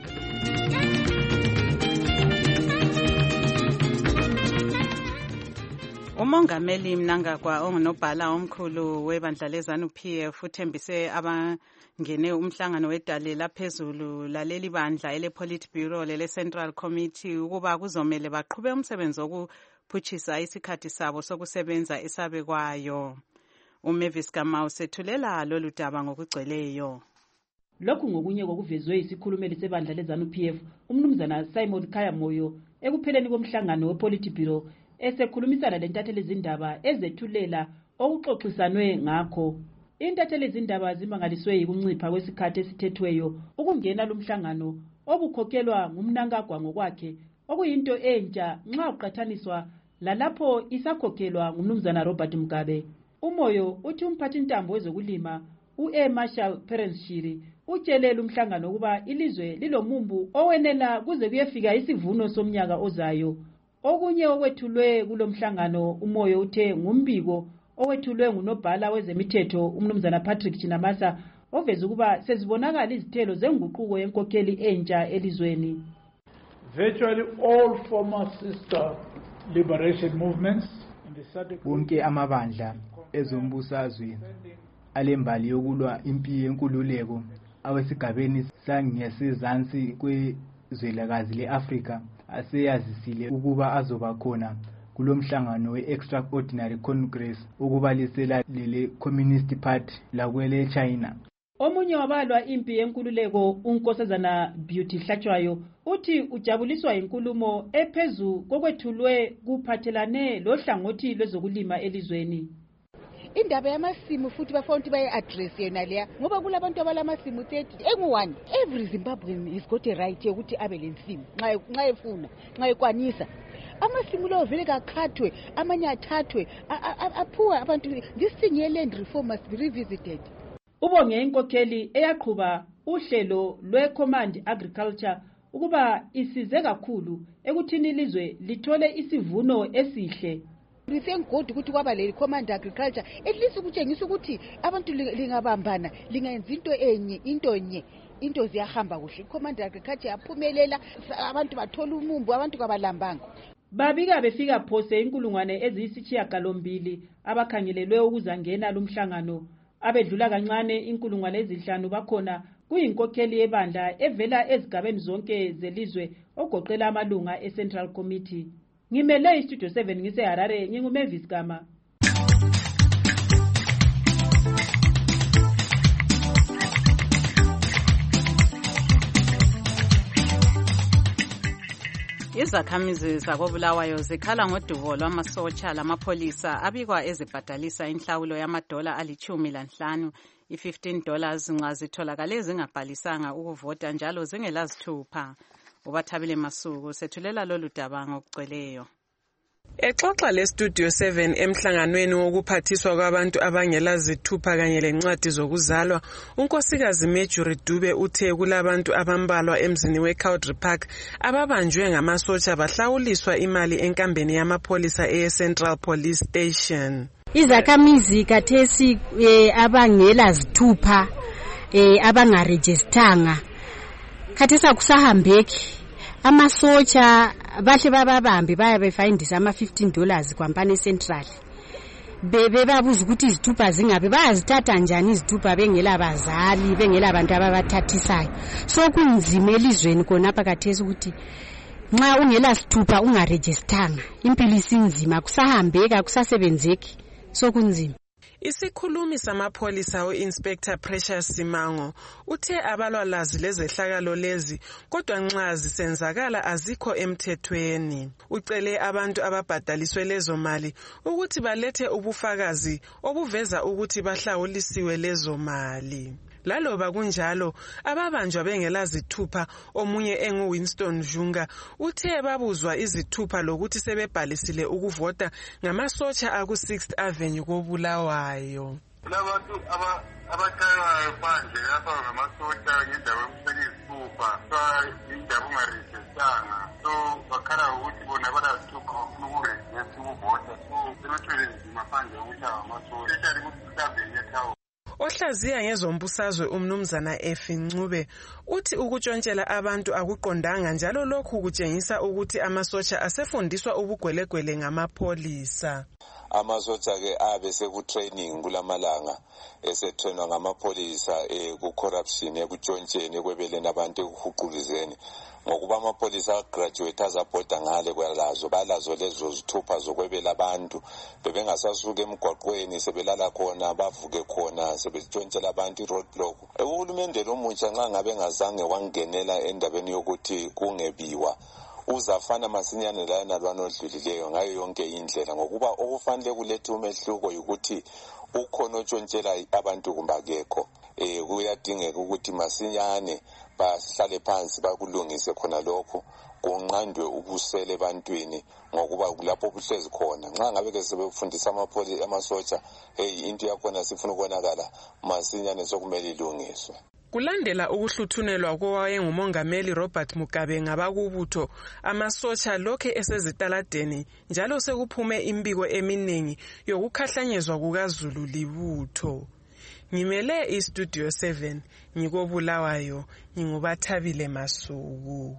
Umongameli Mnangagwa ongunobhala omkhulu webandla le-ZANU-P F uthembise abangene umhlangano wedale laphezulu laleli bandla ele-Politburo lele-Central Committee ukuba kuzomele baqhube umsebenzi wokuphutshisa isikhathi sabo sokusebenza esabekwayo. uMavis Kamau sethulela lolu daba ngokugcweleyo. Lokhu ngokunye kokuvezwe isikhulumeli sebandla le-ZANU-P F umnumzana Simon Khayamoyo ekupheleni komhlangano wePolitburo esekhulumisana lentatheli zindaba ezethulela okuxoxisanwe ngakho. Intatheli zindaba zimangaliswe yikuncipha kwesikhathi esithethweyo ukungena lumhlangano obukhokhelwa ngumNangagwa ngokwakhe okuyinto entsha nxa uqathaniswa lalapho isakhokhelwa ngumnumzana Robert Mugabe. Umoyo uthi umphathintambo wezokulima u-A Marshall Perensshiri utshelela umhlangano ukuba ilizwe lilomumbu owenela kuze kuyefika isivuno somnyaka ozayo. Okunye okwethulwe kulomhlangano umoyo uthe ngumbiko owethulwe ngunobhala wezemithetho umnumzana Patrick Chinamasa oveza ukuba sezibonakala izithelo zenguquko yenkokheli entsha elizweni. Virtually all former sister liberation movements wonke amabandla ezombusazwe alembali yokulwa impi yenkululeko awesigabeni sangesezansi kwezwelakazi le-Afrika aseyazisile ukuba azoba khona kulomhlangano we-Extraordinary Congress ukubalisela lele Communist Party lakwele China. Omunye wabalwa impi yenkululeko unkosazana Beauty Hlatshwayo uthi ujabuliswa inkulumo ephezu kokwethulwe kuphathelane lohlangothi lwezokulima elizweni. Indaba yamasimu futhi bafuna ukuthi baye-address yena leya ngoba kulabantu abalamasimu thirty engu-one. Every Zimbabwean is got a right yokuthi abe lensimu nxa efuna nxa ekwanisa. Amasimu lawo vele kakhathwe amanye athathwe aphuwe abantu. This thing ye-land reform must be revisited. Ubonge inkokheli eyaqhuba uhlelo lwe-Command Agriculture ukuba isize kakhulu ekuthini ilizwe lithole isivuno esihle. We thank God ukuthi kwaba le Command Agriculture at least ukutshengisa ukuthi abantu lingabambana lingayenza into enye into nye into ziyahamba kuhle. Command Agriculture yaphumelela abantu bathola umumbu abantu kabalambanga. Babika befika phose inkulungwane eziyisishiyagalombili abakhangelelwe ukuzangena lumhlangano abedlula kancane inkulungwane ezihlanu bakhona kuyinkokheli yebandla evela ezigabeni zonke zelizwe ogoqela amalunga e-Central Committee. Ngimele iStudio seven ngise-Harare, nginguMavis Gama. Izakhamizi zakoBulawayo zikhala ngodubo lwamasotsha lamapholisa abikwa ezibhadalisa inhlawulo yamadola alichumi lanhlanu i-fifteen dollars nxa zitholakale zingabhalisanga ukuvota njalo zingelazithupha. Ubathabile Masuku sethulela lolu daba ngokugcweleyo. Exoxa leStudio seven emhlanganweni wokuphathiswa kwabantu abangelazithupha kanye lencwadi zokuzalwa, unkosikazi Marjorie Dube uthe kulabantu abambalwa emzini weCowdry Park ababanjwe ngamasotsha bahlawuliswa imali enkambeni yamapholisa eCentral Police Station. Izakhamizi kathesi eh, abangelazithupha eh, abangarejistanga khathesi akusahambeki. Amasotsha bahle bababambe baya befindisa ama fifteen dollars kwampane Central. Bebe babuza ukuthi izithupha zingabe bayazithatha njani izithupha bengela bazali bengela abantu ababathathisayo. So kunzima elizweni khona phakathesi ukuthi nxa ungela sithupha ungarejistanga impilo isinzima kusahambeka kusasebenzeki so kunzima. Isikhulumi samapholisa u-Inspector Precious Simango uthe abalwalazi lezehlakalo lezi kodwa nxa zisenzakala azikho emthethweni. Ucele abantu ababhadaliswe lezo mali ukuthi balethe ubufakazi obuveza ukuthi bahlawulisiwe lezo mali. Laloba kunjalo ababanjwa bengelazithupha omunye engu Winston Junga uthe babuzwa izithupha lokuthi sebebhalisile ukuvota ngamasotsha aku sixth Avenue koBulawayo. Labantu abathayo phandle lapha ngamasotsha ngendawo yokusela izithupha indaba ungarejistanga so bakhala ukuthi bona balazithupha bafuna ukurejista ukuvota so sebethwele nzima phandle ukuthi ngamasotsha eshali ku-sixth Avenue ethawo. Ohlaziya ngezombusazwe umnumzana Efi Ncube uthi ukutshontshela abantu akuqondanga njalo lokhu kutshengisa ukuthi amasotsha asefundiswa ubugwelegwele ngamapholisa. Amasotsha ke abe sekutraining kulamalanga esetrenwa ngamapholisa ku-corruption ekutshontsheni ekwebeleni abantu ekuhuqulizeni ngokuba amapholisa graduate azabhoda ngale kwalazo balazo lezo zithupha zokwebela abantu bebengasasuka emgwaqweni sebelala khona bavuke khona sebetshontshela abantu i-roadblock. Uhulumende lomutsha nxa ngabe ngazange wangenela endabeni yokuthi kungebiwa uzafana masinyane lana lwanodlulileyo ngayo yonke indlela ngokuba okufanele kulethe umehluko ukuthi ukhona otshontshela abantu kumbe akekho. Eh kuyadingeka ukuthi masinyane bahlale phansi bakulungise khona lokho kunqandwe ubusele ebantwini ngokuba kulapho obuhlezi khona. Nxa ngabe ke sebefundisa amapholisa amasotsha hey into yakhona sifuna ukubonakala masinyane sokumele ilungiswe. Kulandela ukuhluthunelwa kowayengumongameli Robert Mugabe ngabakubutho amasotsha lokhe esezitaladeni njalo sekuphume imbiko eminingi yokukhahlanyezwa kukaZulu libutho. Ngimele iStudio seven ngikobulawayo ngingubathabile Masuku.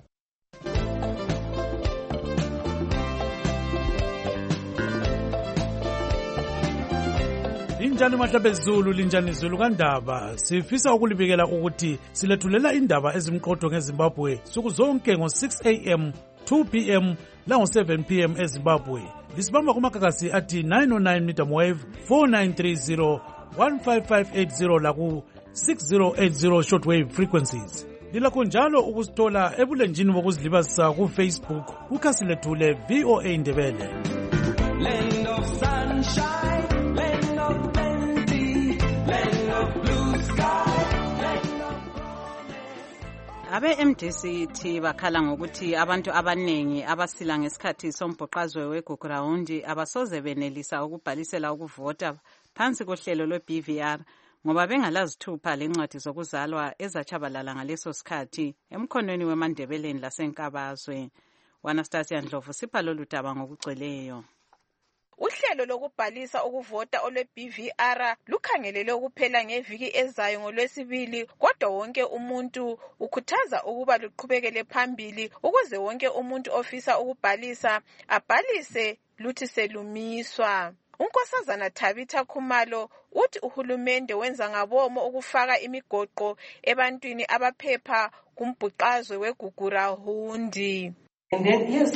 Linjani mahlabe Zulu, linjani Zulu kandaba. Sifisa ukulibikela ukuthi silethulela indaba ezimqotho ngeZimbabwe suku zonke ngo six a m, two p m lango seven p m eZimbabwe. Lisibamba kumakakasi athi nine oh nine medium wave, four nine three zero, one five five eight zero laku six zero eight zero shortwave frequencies. Lilakho njalo ukusithola ebulenjini bokuzilibazisa ku Facebook kukhasi lethu le V O A Ndebele. Land of sunshine, land of plenty, land of blue sky, land of promise. Abe M D C T bakhala ngokuthi abantu abanengi abasila ngesikhathi sombhoqazwe weGugurawundi abasoze benelisa ukubhalisela ukuvota phansi kohlelo lwe-B V R ngoba bengalazithupha lencwadi zokuzalwa ezachabalala ngaleso sikhathi emkhonweni weMandebeleni lasenkabazwe. Anastasia Ndlovu sipha lolu daba ngokugcweleyo. Uhlelo lokubhalisa ukuvota olwe-B V R lukhangelele ukuphela ngeviki ezayo ngolwesibili kodwa wonke umuntu ukhuthaza ukuba luqhubekele phambili ukuze wonke umuntu ofisa ukubhalisa abhalise luthi selumiswa. Unkosazana Thabitha Khumalo uthi uhulumende wenza ngabomo ukufaka imigoqo ebantwini abaphepha kumbhuqazwe weGugurahundi. And then, yes,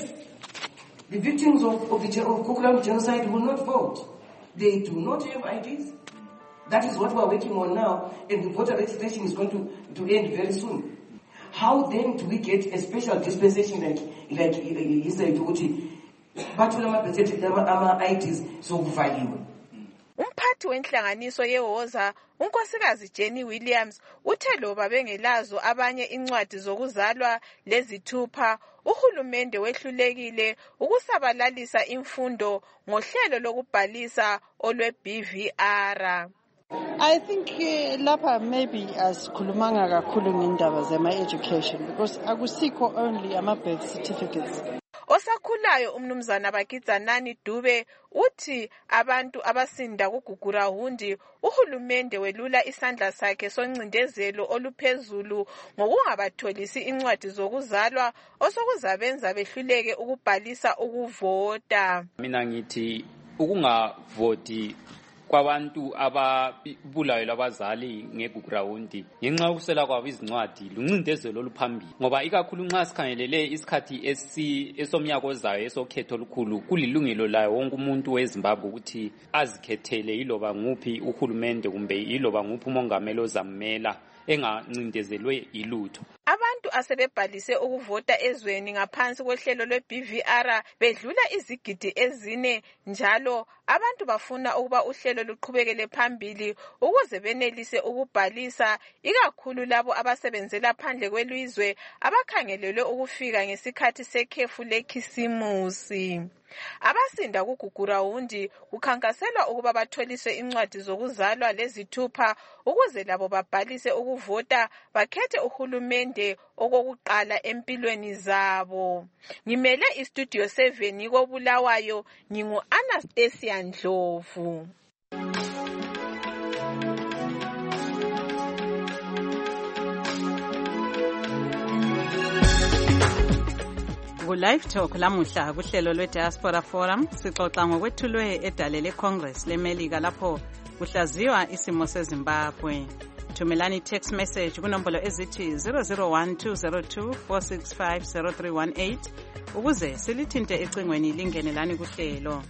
the victims of, of the of Gugurahundi genocide will not vote. They do not have I Ds. That is what we are working on now, and the voter registration is going to, to end very soon. How then do we get a special dispensation like like he said ukuthi bathula ama-birth ama-I Ds sokuvaliwe? Umphathi wenhlanganiso yeHoza unkosikazi Jenny Williams uthe loba bengelazo abanye incwadi zokuzalwa lezithupha uhulumende wehlulekile ukusabalalisa imfundo ngohlelo lokubhalisa olwe-B V R. I think uh, lapha maybe asikhulumanga kakhulu ngendaba zema-education because akusikho only ama-birth certificates. Osakhulayo umnumzana Bakizanani Dube uthi abantu abasinda kuGugurahundi uhulumende welula isandla sakhe soncindezelo oluphezulu ngokungabatholisi incwadi zokuzalwa osokuzabenza behluleke ukubhalisa ukuvota. Mina ngithi ukungavoti kwabantu ababulayo labazali ngeGugurahundi ngenxa yokusela kwabo izincwadi luncindezelo oluphambili ngoba ikakhulu nxa sikhangelele isikhathi esomnyaka ozayo esokhetho olukhulu kulilungelo layo wonke umuntu weZimbabwe ukuthi azikhethele yiloba nguphi uhulumende kumbe yiloba nguphi umongameli ozamela engancindezelwe ilutho. Abantu asebebhalise ukuvota ezweni ngaphansi kohlelo lwe-B V R bedlula izigidi ezine njalo abantu bafuna ukuba uhlelo luqhubekele phambili ukuze benelise ukubhalisa ikakhulu labo abasebenzela phandle kwelizwe abakhangelelwe ukufika ngesikhathi sekhefu lekhisimusi. Abasinda kuGugurahundi kukhankaselwa ukuba batholiswe incwadi zokuzalwa lezithupha ukuze labo babhalise ukuvota bakhethe uhulumende okokuqala empilweni zabo. Ngimele iStudio seven koBulawayo ngingu Anastasia Ndlovu. Ku-Live Talk lamuhla kuhlelo lwe-Diaspora Forum sixoxa ngokwethulwe edale le-Congress leMelika lapho kuhlaziywa isimo seZimbabwe. Thumelani text message kunombolo ezithi zero zero one two zero two four six five zero three one eight ukuze silithinte ecingweni lingenelani kuhlelo.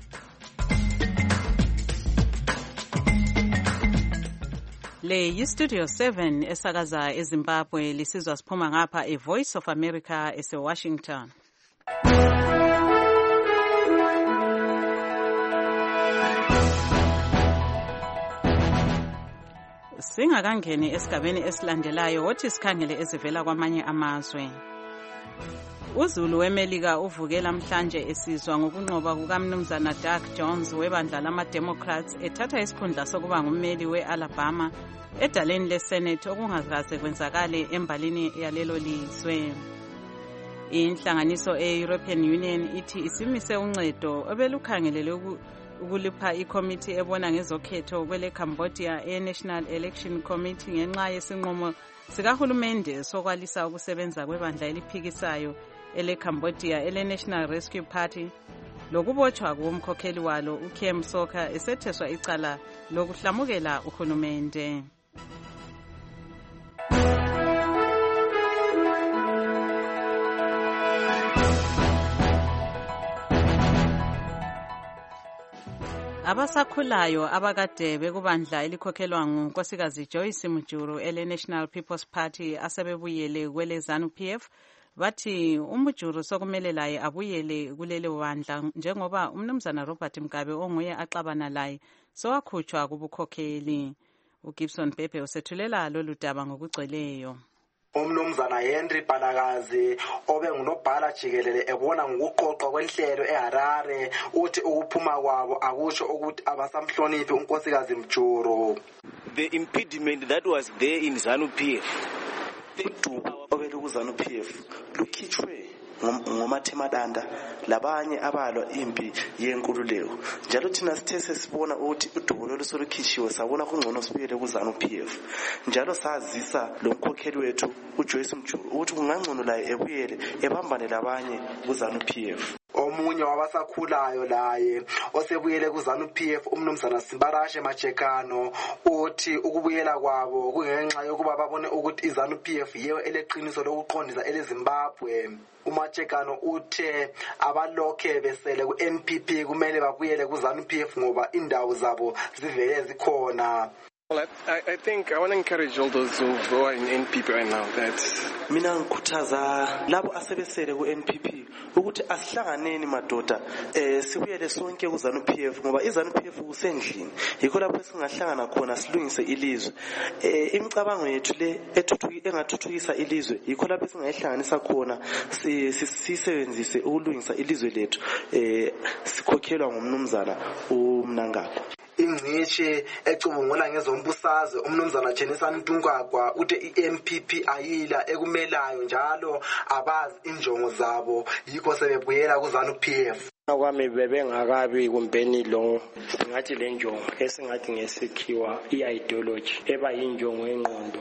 Le yi-Studio seven esakaza eZimbabwe lisizwa siphuma ngapha e-Voice of America ese-Washington. Singakangeni esigabeni esilandelayo wothi sikhangele ezivela kwamanye amazwe. uZulu weMelika uvuke namhlanje esizwa ngokunqoba kukaMnumzana Doug Jones webandla lama-Democrats ethatha isikhundla sokuba ngummeli we-Alabama edaleni leSenate okungakaze kwenzakale embalini yalelo lizwe. Inhlanganiso e-European Union ithi isimise uncedo obelukhangelele ukulipha ikomiti ebona ngezokhetho kwele Cambodia e-National Election Committee ngenxa yesinqumo sikahulumende sokwalisa ukusebenza kwebandla eliphikisayo ele Cambodia ele National Rescue Party lokubotshwa komkhokheli walo uKem Sokha esetheswa icala lokuhlamukela uhulumende. Abasakhulayo abakade bekubandla elikhokhelwa ngunkosikazi Joyce Mujuru ele National People's Party asebebuyele kwele ZANU P F bathi uMujuru sokumele laye abuyele kulele bandla njengoba umnumzana Robert Mugabe onguye axabana laye sowakhutshwa kubukhokheli. uGibson Pepe usethulela lolu daba ngokugcweleyo. Umnumzana Henry Balakazi obe ngunobhala jikelele ebona ngokuqoqwa kwenhlelo eHarare uthi ukuphuma kwabo akusho ukuthi abasamhloniphi unkosikazi Mjuru. The impediment that was there in ZANU P F udubo obele ku ZANU P F lukhitshwe ngomathemadanda labanye abalwa impi yenkululeko njalo thina sithe sesibona ukuthi udubo lolusolukhitshiwe sabona kungcono sibuyele ku ZANU P F njalo sazisa lo mkhokheli wethu uJoyce Mjuru ukuthi kungangcono laye ebuyele ebambane labanye ku ZANU P F. omunye wabasakhulayo laye osebuyele kuZANU-P F umnumzana Simbarashe Machekano uthi ukubuyela kwabo kungenxa yokuba babone ukuthi iZANU-P F yiyo eleqiniso lokuqondisa eleZimbabwe. uMachekano uthe abalokhe besele ku-N P P kumele babuyele kuZANU-P F ngoba indawo zabo zivele zikhona. Well, I, I think I want to encourage all those who are in N P P right now that mina ngikhuthaza labo asebesele ku-N P P ukuthi asihlanganeni madoda eh sibuyele sonke kuZANU-P F ngoba iZANU-P F kusendlini yikho lapho singahlangana khona silungise ilizwe. Eh imicabango yethu le ethuthuki engathuthukisa ilizwe yikho lapho singayihlanganisa khona sisebenzise ukulungisa ilizwe lethu eh sikhokhelwa ngumnumzana uMnangagwa. Ingcishi ecubungula ngezombusazwe umnumzana Chenisani Ntungagwa uthi i-N P P ayila ekumelayo njalo abazi injongo zabo yikho sebebuyela kuZANU-P F. Kwami bebengakabi kumbeni lo singathi le njongo esingathi ngesikhiwa i-ideology eba yinjongo engqondo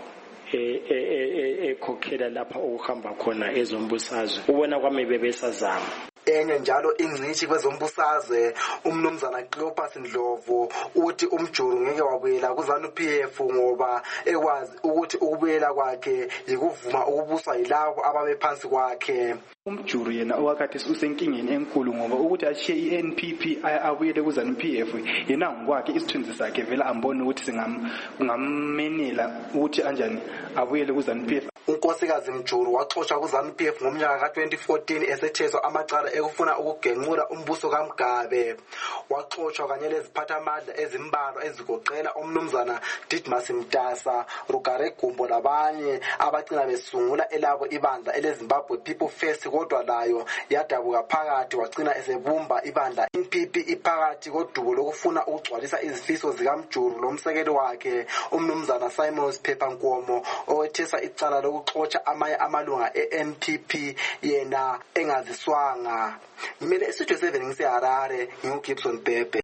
ekhokhela lapha okuhamba khona ezombusazwe ubona kwami bebesazama. Enye njalo ingcishi kwezombusazwe umnumzana Cleopas Ndlovu uthi umjuru ngeke wabuyela kuZANU-P F ngoba ekwazi ukuthi ukubuyela kwakhe yikuvuma ukubuswa yilabo ababephansi kwakhe. Umjuru yena owakade usenkingeni enkulu ngoba ukuthi ashiye i-N P P abuyele kuZANU-P F yena ngokwakhe isithunzi sakhe vela ambone ukuthi singamenela ukuthi anjani abuyele kuZANU-P F. unkosikazi Mjuru waxoshwa kuZANU-P F ngomnyaka ka twenty fourteen esethezwa amacala ekufuna ukugenqula umbuso kaMgabe. Waxoshwa kanye leziphathamandla ezimbalwa ezigoqela umnumzana Didmas Mtasa, Rugare Gumbo labanye abagcina besungula elabo ibandla eleZimbabwe People First kodwa layo yadabuka phakathi wagcina esebumba ibandla N P P iphakathi kodubo lokufuna ukugcwalisa izifiso zikaMjuru lomsekeli wakhe umnumzana Simon Phepha Nkomo owethesa icala lokuxotsha amanye amalunga e-N P P yena engaziswanga. Ngimele isitho seven ngiseHarare nginguGibson Bhebhe.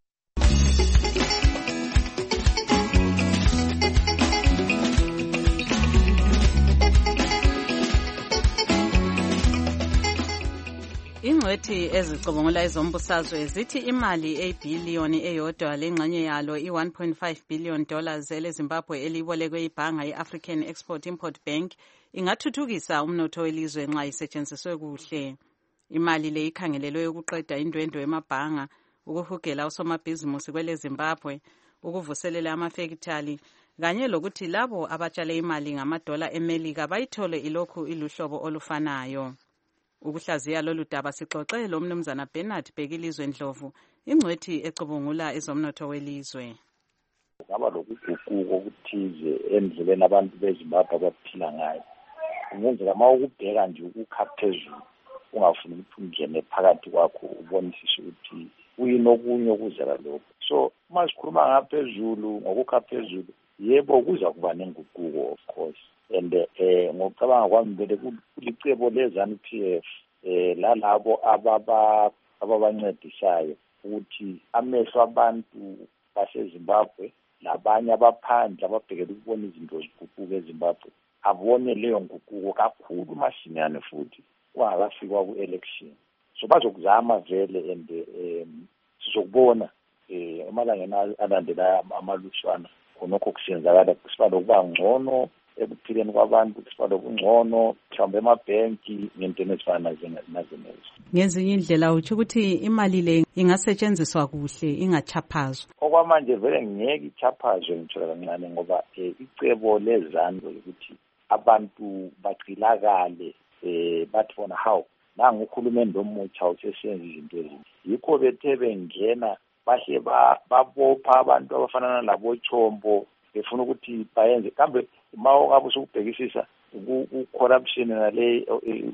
Ingcwethi ezicubungula ezombusazwe zithi imali eyibhiliyoni eyodwa lengxenye yalo i-one point five billion dollars eleZimbabwe elibolekwe ibhanga i-African Export Import Bank ingathuthukisa umnotho welizwe nxa isetshenziswe kuhle. Imali le ikhangelelwe ukuqeda indwendwe emabhanga, ukuhugela usomabhizimusi kweleZimbabwe, ukuvuselela amafekithali kanye lokuthi labo abatshale imali ngamadola eMelika bayithole ilokhu iluhlobo olufanayo. Ukuhlaziya lolu daba sixoxe lo mnumzana Bernard Bhekilizwe Ndlovu, ingcwethi ecubungula ezomnotho welizwe. Ngaba lokuguquko okuthize endleleni abantu beZimbabwe abaphila ngayo. Kungenzeka uma ukubheka nje ukukha phezulu ungafuni ukuthi ungene phakathi kwakho ubonisise ukuthi uyini okunye okuzela lokho. So uma sikhuluma ngaphezulu ngokukha phezulu yebo kuza kuba nenguquko of course. And eh ngocabanga kwami vele kulicebo leZANU-P F eh lalabo ababa ababancedisayo ukuthi amehlo abantu baseZimbabwe labanye abaphandle ababhekela ukubona izinto ziguquka eZimbabwe abone leyo nguquko kakhulu masinyane futhi kwakafikwa ku-election. So bazokuzama vele and um sizokubona eh emalangeni alandela amalushwana khonokho kusenzakala kusifana ukuba ngcono ekuphileni kwabantu kusifana okungcono mhlawumbe emabhenki ngentweni ezifana nazenezo. Ngezinye indlela uthi ukuthi imali le ingasetshenziswa kuhle ingachaphazwa. Okwamanje vele ngeke ichaphazwe ngithola kancane ngoba icebo leZANU ukuthi abantu baqilakale eh bathi bona how nangu ukhulumeni lomutsha usesenza izinto ezinhle yikho bethe bengena bahle babopha abantu abafana nalabo Chombo befuna ukuthi bayenze kambe uma ngabe usukubhekisisa ku-corruption nale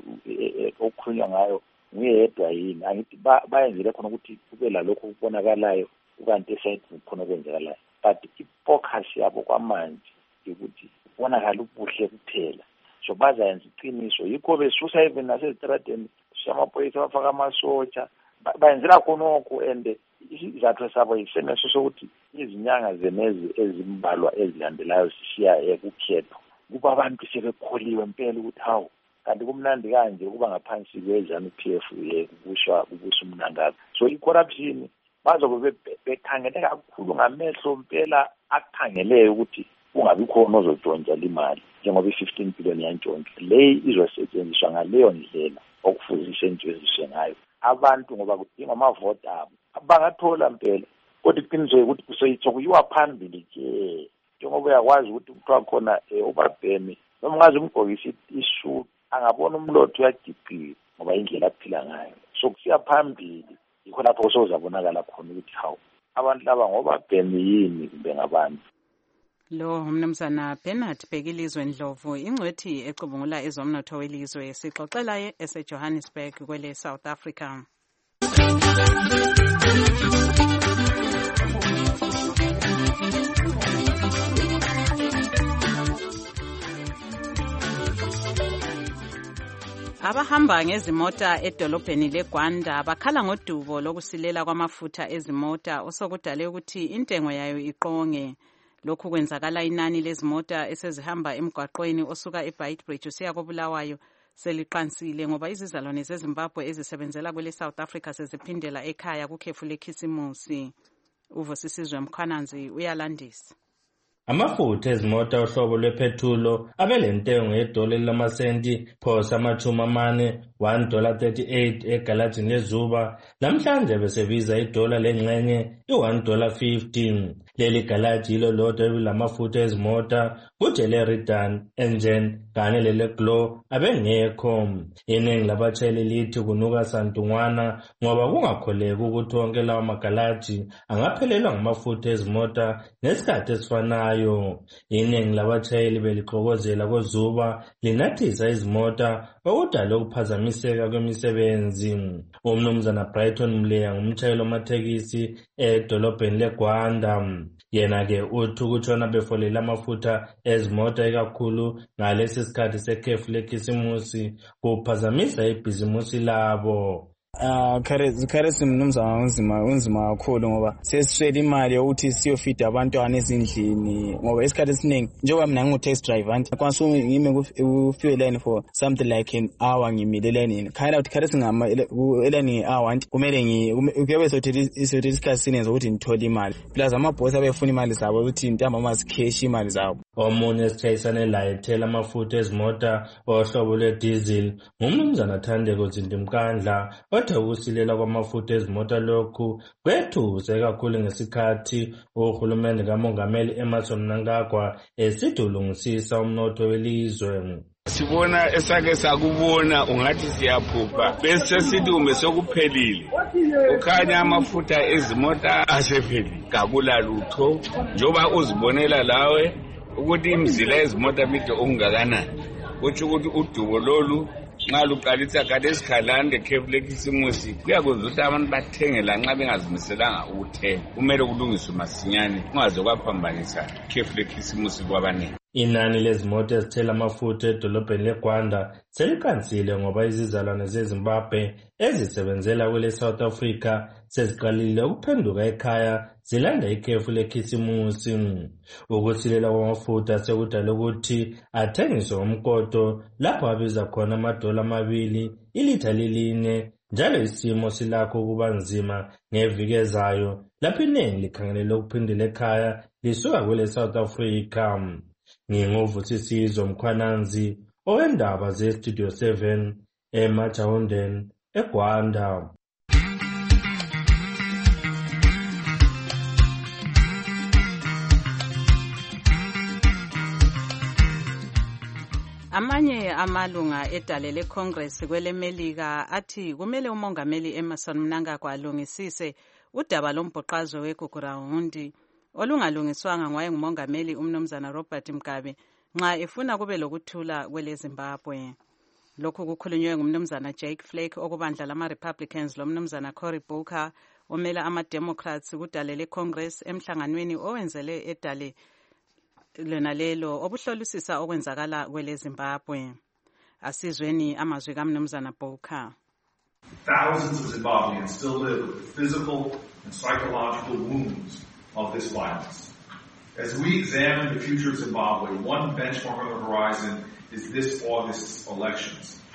okukhulunywa ngayo nguyedwa yini angithi bayenzele khona ukuthi kube lalokho kubonakalayo ukanti esayidini khona kwenzakalayo but i-focus yabo kwamanje ukuthi kubonakala ubuhle kuphela so bazayenza iqiniso yikho besusa even nasezitradeni samaphoyisa bafaka amasotsha bayenzela khonokho and izathu sabo yisemeso sokuthi izinyanga zenezi ezimbalwa ezilandelayo sishiya ekukhetho kuba abantu sebekholiwe impela ukuthi hawu kanti kumnandi kanje ukuba ngaphansi kwe-ZANU P F kubushwa kubusa umnangagwa. So i-corruption bazobe bekhangele kakhulu ngamehlo mpela akukhangeleyo ukuthi kungabi khona ozotshontsha imali njengoba i-fifteen billion yantshontsha le izosetshenziswa ngaleyo ndlela okufuze isetshenziswe ngayo abantu ngoba kudinga amavoti abo bangathola mpela kodwa iqiniso ukuthi kusoyiwa phambili ke njengoba uyakwazi ukuthi kuthiwa khona ubabhemi noma ungaze umgqokise ishu angabona umlotho uyagiqika ngoba indlela aphila ngayo. So kusiya phambili yikho lapho kusozabonakala khona ukuthi hawu abantu laba ngoba bhemi yini kumbe ngabantu. Lo umnumzana Bernard Bhekilizwe Ndlovu ingcwethi ecubungula ezomnotho welizwe sixoxela eseJohannesburg kwele South Africa. Abahamba ngezimota edolobheni leGwanda bakhala ngodubo lokusilela kwamafutha ezimota osokudale ukuthi intengo yayo iqonge. Lokhu kwenzakala inani lezimota esezihamba emgwaqweni osuka eBeitbridge usiya koBulawayo seliqansile ngoba izizalwane zeZimbabwe ezisebenzela kwele South Africa seziphindela ekhaya kukhefu lekhisimusi. Uvusisizwe Mkhwananzi uyalandisa. Amafutha ezimota ohlobo lwephethulo abelentengo yedola lamasenti phosa amachumi amane one dollar thirty-eight egalajini lezuba namhlanje besebiza idola lengxenye i-one dollar fifty. Leli galaji yilo lodwa elamafutha ezimota kuJeleridan engine kanye lele Glow abengekho. Iningi labatshayeli lithi kunuka santungwana ngoba kungakholeki ukuthi wonke lawo magalaji angaphelelwa ngamafutha ezimota ngesikhathi esifanayo. Iningi labatshayeli belixokozela kozuba linathisa izimota okudala ukuphazamiseka kwemisebenzi. Umnumzana Brighton Mleya ngumtshayeli wamatekisi edolobheni leGwanda. Yena-ke uthi ukutshona befolela amafutha ezimota ekakhulu ngalesi sikhathi sekhefu lekhisimusi kuphazamisa ibhizimusi labo. Ah kharethi mnumzana unzima unzima kakhulu ngoba sesiswele imali yokuthi siyofida abantwana ezindlini ngoba isikhathi esiningi njengoba mina ngingu-taxi driver anti kwanisa ngime ku-fuel line for something like an hour ngimile elayinini khayela ukuthi kharethi ngama elayini nge-hour anti kumele kuyobe sokuthi isikhathi sininzi ukuthi ngithole imali plus amabhosi abefuna imali zabo ukuthi ntambama zikheshi imali zabo. Omunye esitshayisane laye ethela amafutha ezimota ohlobo lwe-diesel ngumnumzana Thandeko Zindimkandla othi ukusilela kwamafutha ezimota lokhu kwethuse kakhulu ngesikhathi uhulumende kamongameli Emmerson Mnangagwa esithi ulungisisa umnotho welizwe. Sibona esake sakubona ungathi siyaphupha bese sithi ume sokuphelile ukhanya amafutha ezimota asephelile kakula lutho njoba uzibonela lawe ukuthi imizila ezimota mide ongakanani uthi ukuthi udubo lolu nxa luqalisa kade esikhalande khefu lekhisimusi kuyakwenza ukuthi abantu bathengela nxa bengazimiselanga ukuthenga kumele kulungiswe masinyane kungaze kwaphambanisa khefu lekhisimusi kwabanengi. Inani lezimoto ezithela amafutha edolobheni leGwanda seliqansile ngoba izizalwane zeZimbabwe ezisebenzela kwele South Africa seziqalile ukuphenduka ekhaya zilanda ikhefu lekhisimusi. Ukusilela kwamafutha sekudala ukuthi athengiswe ngomkoto lapho abiza khona amadola amabili ilitha lilinye njalo isimo silakho ukuba nzima ngeviki ezayo lapho iningi likhangelele ukuphindela ekhaya lisuka kwele South Africa. Nginguvusisizwe Mkhwananzi owendaba ze-Studio seven eMajawundeni eGwanda. Amanye amalunga edale leCongress kweleMelika athi kumele umongameli Emmerson Mnangagwa alungisise udaba lombhoqazwe weGugurawundi olungalungiswanga ngoye ngumongameli umnumzana Robert Mugabe nxa efuna kube lokuthula kwele Zimbabwe. Lokhu kukhulunywe ngumnumzana Jake Flake okubandla lama Republicans lomnumzana Cory Booker omela ama Democrats kudale leCongress emhlanganweni owenzele edale lona lelo obuhlolisisa okwenzakala kwele Zimbabwe. Asizweni amazwi kaMnumzana Booker. Thousands of Zimbabweans still live with the physical and psychological wounds of this violence. As we examine the future of Zimbabwe, one benchmark on the horizon is this August's elections.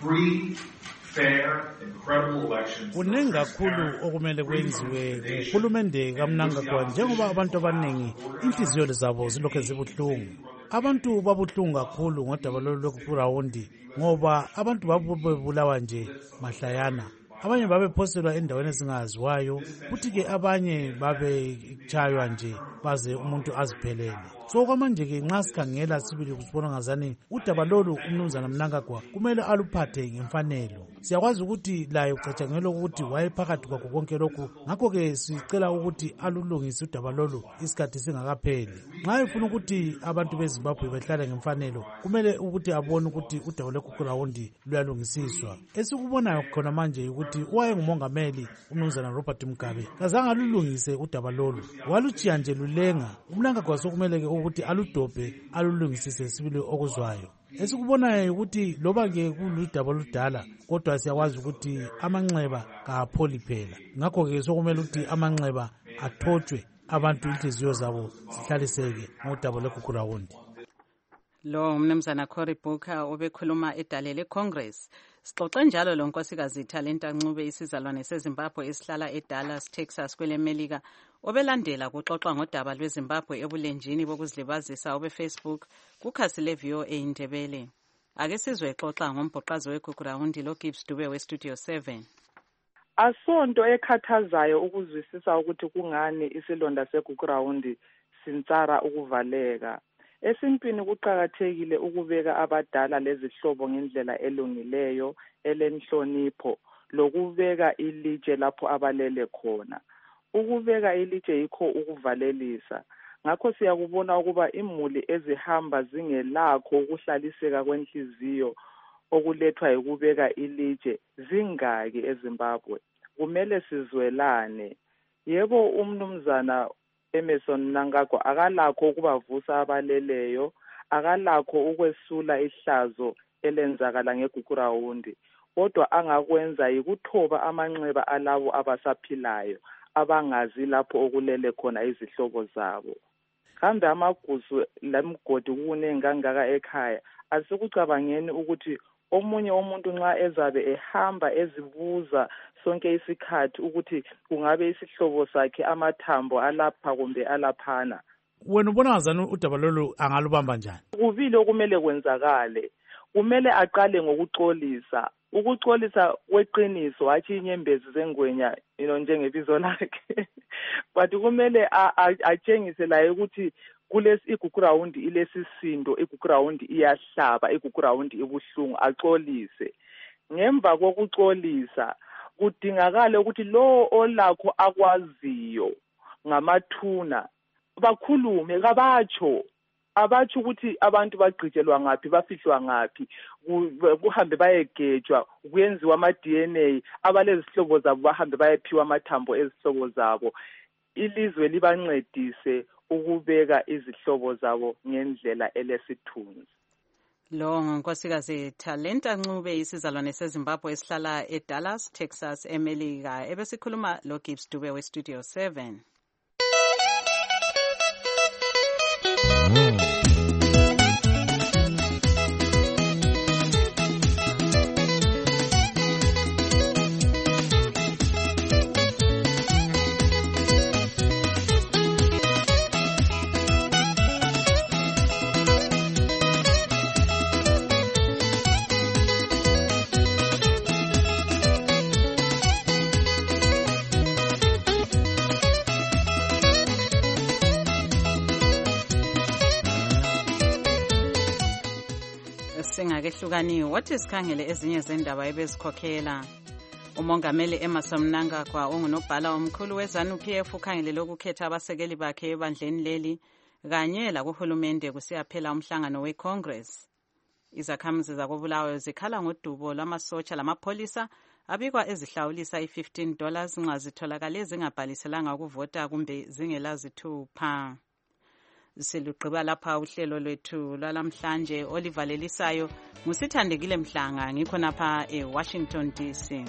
free, fair, and credible elections. Kuningi kakhulu okumele kwenziwe nguhulumende kaMnangagwa njengoba abantu abaningi inhliziyo zabo zilokhu zibuhlungu. Abantu babuhlungu kakhulu ngodaba lwekurawundi ngoba abantu babebulawa nje mahlayana. Abanye babephoselwa endaweni ezingaziwayo futhi ke abanye babechaywa nje baze umuntu aziphelele. So kwamanje ke nxa sikhangela sibili kusibona ngazani udaba lolu umnumzana Mnangagwa kumele aluphathe ngemfanelo. Siyakwazi ukuthi laye ucatshangelo ukuthi wayephakathi kwakho konke lokhu, ngakho ke sicela ukuthi alulungise udaba lolu isikhathi singakapheli. Nxa efuna ukuthi abantu beZimbabwe behlale ngemfanelo, kumele ukuthi abone ukuthi udaba lwekurawundi luyalungisiswa. Esikubonayo khona manje ukuthi owayengumongameli umnumzana Robert Mugabe kazange alulungise udaba lolu, walutshiya nje lulenga. uMnangagwa sokumele ke ukuthi aludobhe alulungisise sibili okuzwayo. Esikubonayo ukuthi loba ke kuludaba oludala kodwa siyakwazi ukuthi amanxeba kapholi phela. Ngakho ke sokumele ukuthi amanxeba athotshwe, abantu inhliziyo zabo zihlaliseke ngodaba lwekurawundi. Lo umnumzana Cory Booker obekhuluma edale leCongress. Sixoxe njalo lo nkosikazi Thalenta Ncube isizalwane seZimbabwe esihlala eDallas, Texas kwelemelika, obelandela kuxoxa ngodaba lweZimbabwe ebulenjini bokuzilibazisa obeFacebook kukhasi le-V O A Indebele. Ake sizwe exoxa ngombhoqazi wekurawundi lo Gibbs Dube weStudio seven. Asonto ekhathazayo ukuzwisisa ukuthi kungani isilonda sekurawundi sintsara ukuvaleka. Esintwini kuqakathekile ukubeka abadala lezihlobo ngendlela elungileyo, elenhlonipho, lokubeka ilitshe lapho abalele khona. Ukubeka ilitshe yikho ukuvalelisa. Ngakho siyakubona ukuba imuli ezihamba zingelakho ukuhlaliseka kwenhliziyo okulethwa yikubeka ilitshe zingaki eZimbabwe. Kumele sizwelane. Yebo umnumzana Emmerson Mnangagwa akalakho ukubavusa abaleleyo, akalakho ukwesula ihlazo elenzakala ngekurawundi, kodwa angakwenza yikuthoba amanxeba alabo abasaphilayo abangazi lapho okulele khona izihlobo zabo. Kambe amagusu lemgodi kunengi kangaka ekhaya, asikucabangeni ukuthi omunye umuntu nxa ezabe ehamba ezibuza sonke isikhathi ukuthi kungabe isihlobo sakhe amathambo alapha kumbe alaphana. Wena ubona ngazani udaba lolu angalubamba njani? Kuvile okumele kwenzakale. Kumele aqale ngokuxolisa. Ukuxolisa kweqiniso hatshi inyembezi zengwenya ino njengebizo lakhe. But kumele atshengise laye ukuthi kulesi igugurawundi ilesisindo, igugurawundi iyahlaba, igugurawundi ibuhlungu, axolise. Ngemva kokuxolisa kudingakala ukuthi lo olakho akwaziyo ngamathuna bakhulume, kabatsho abatsho ukuthi abantu bagqitshelwa ngaphi, bafihlwa ngaphi, kuhambe bayegejwa, kuyenziwa ama-D N A, abalezihlobo zabo bahambe bayephiwa amathambo ezihlobo zabo. Ilizwe libancedise ukubeka izihlobo zabo ngendlela elesithunzi. Lo nkosikazi Thalenta Ncube isizalwane seZimbabwe esihlala eDallas, Texas, eMelika, ebesikhuluma lo Gibbs Dube weStudio seven. Singakehlukaniwe wathi sikhangele ezinye zendaba ebezikhokhela. Umongameli Emmerson Mnangagwa ongunobhala omkhulu weZANU-P F ukhangele lokukhetha abasekeli bakhe ebandleni leli kanye lakuhulumende kusiyaphela umhlangano weCongress. Izakhamuzi zakobulawayo zikhala ngodubo lwamasotsha lamapholisa abikwa ezihlawulisa i-fifteen dollars nxa zitholakale zingabhaliselanga ukuvota kumbe zingelazithupha. Silugqiba lapha uhlelo lwethu lwalamhlanje olivalelisayo ngusithandekile Mhlanga ngikho napha eWashington D C.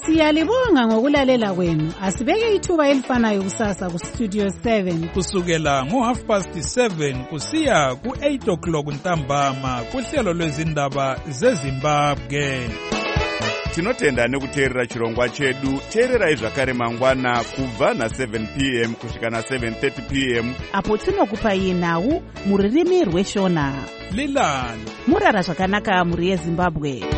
Siyalibonga ngokulalela kwenu. Asibeke ithuba elifanayo kusasa ku Studio seven kusukela ngo half past seven kusiya ku eight o'clock ntambama kuhlelo lwezindaba zeZimbabwe. Tinotenda nekuteerera chirongwa chedu. Teererai zvakare mangwana kubva na seven p m kusvika na seven thirty p m apo tinokupai nhau muririmi rweshona. Lilani murara zvakanaka muri yeZimbabwe.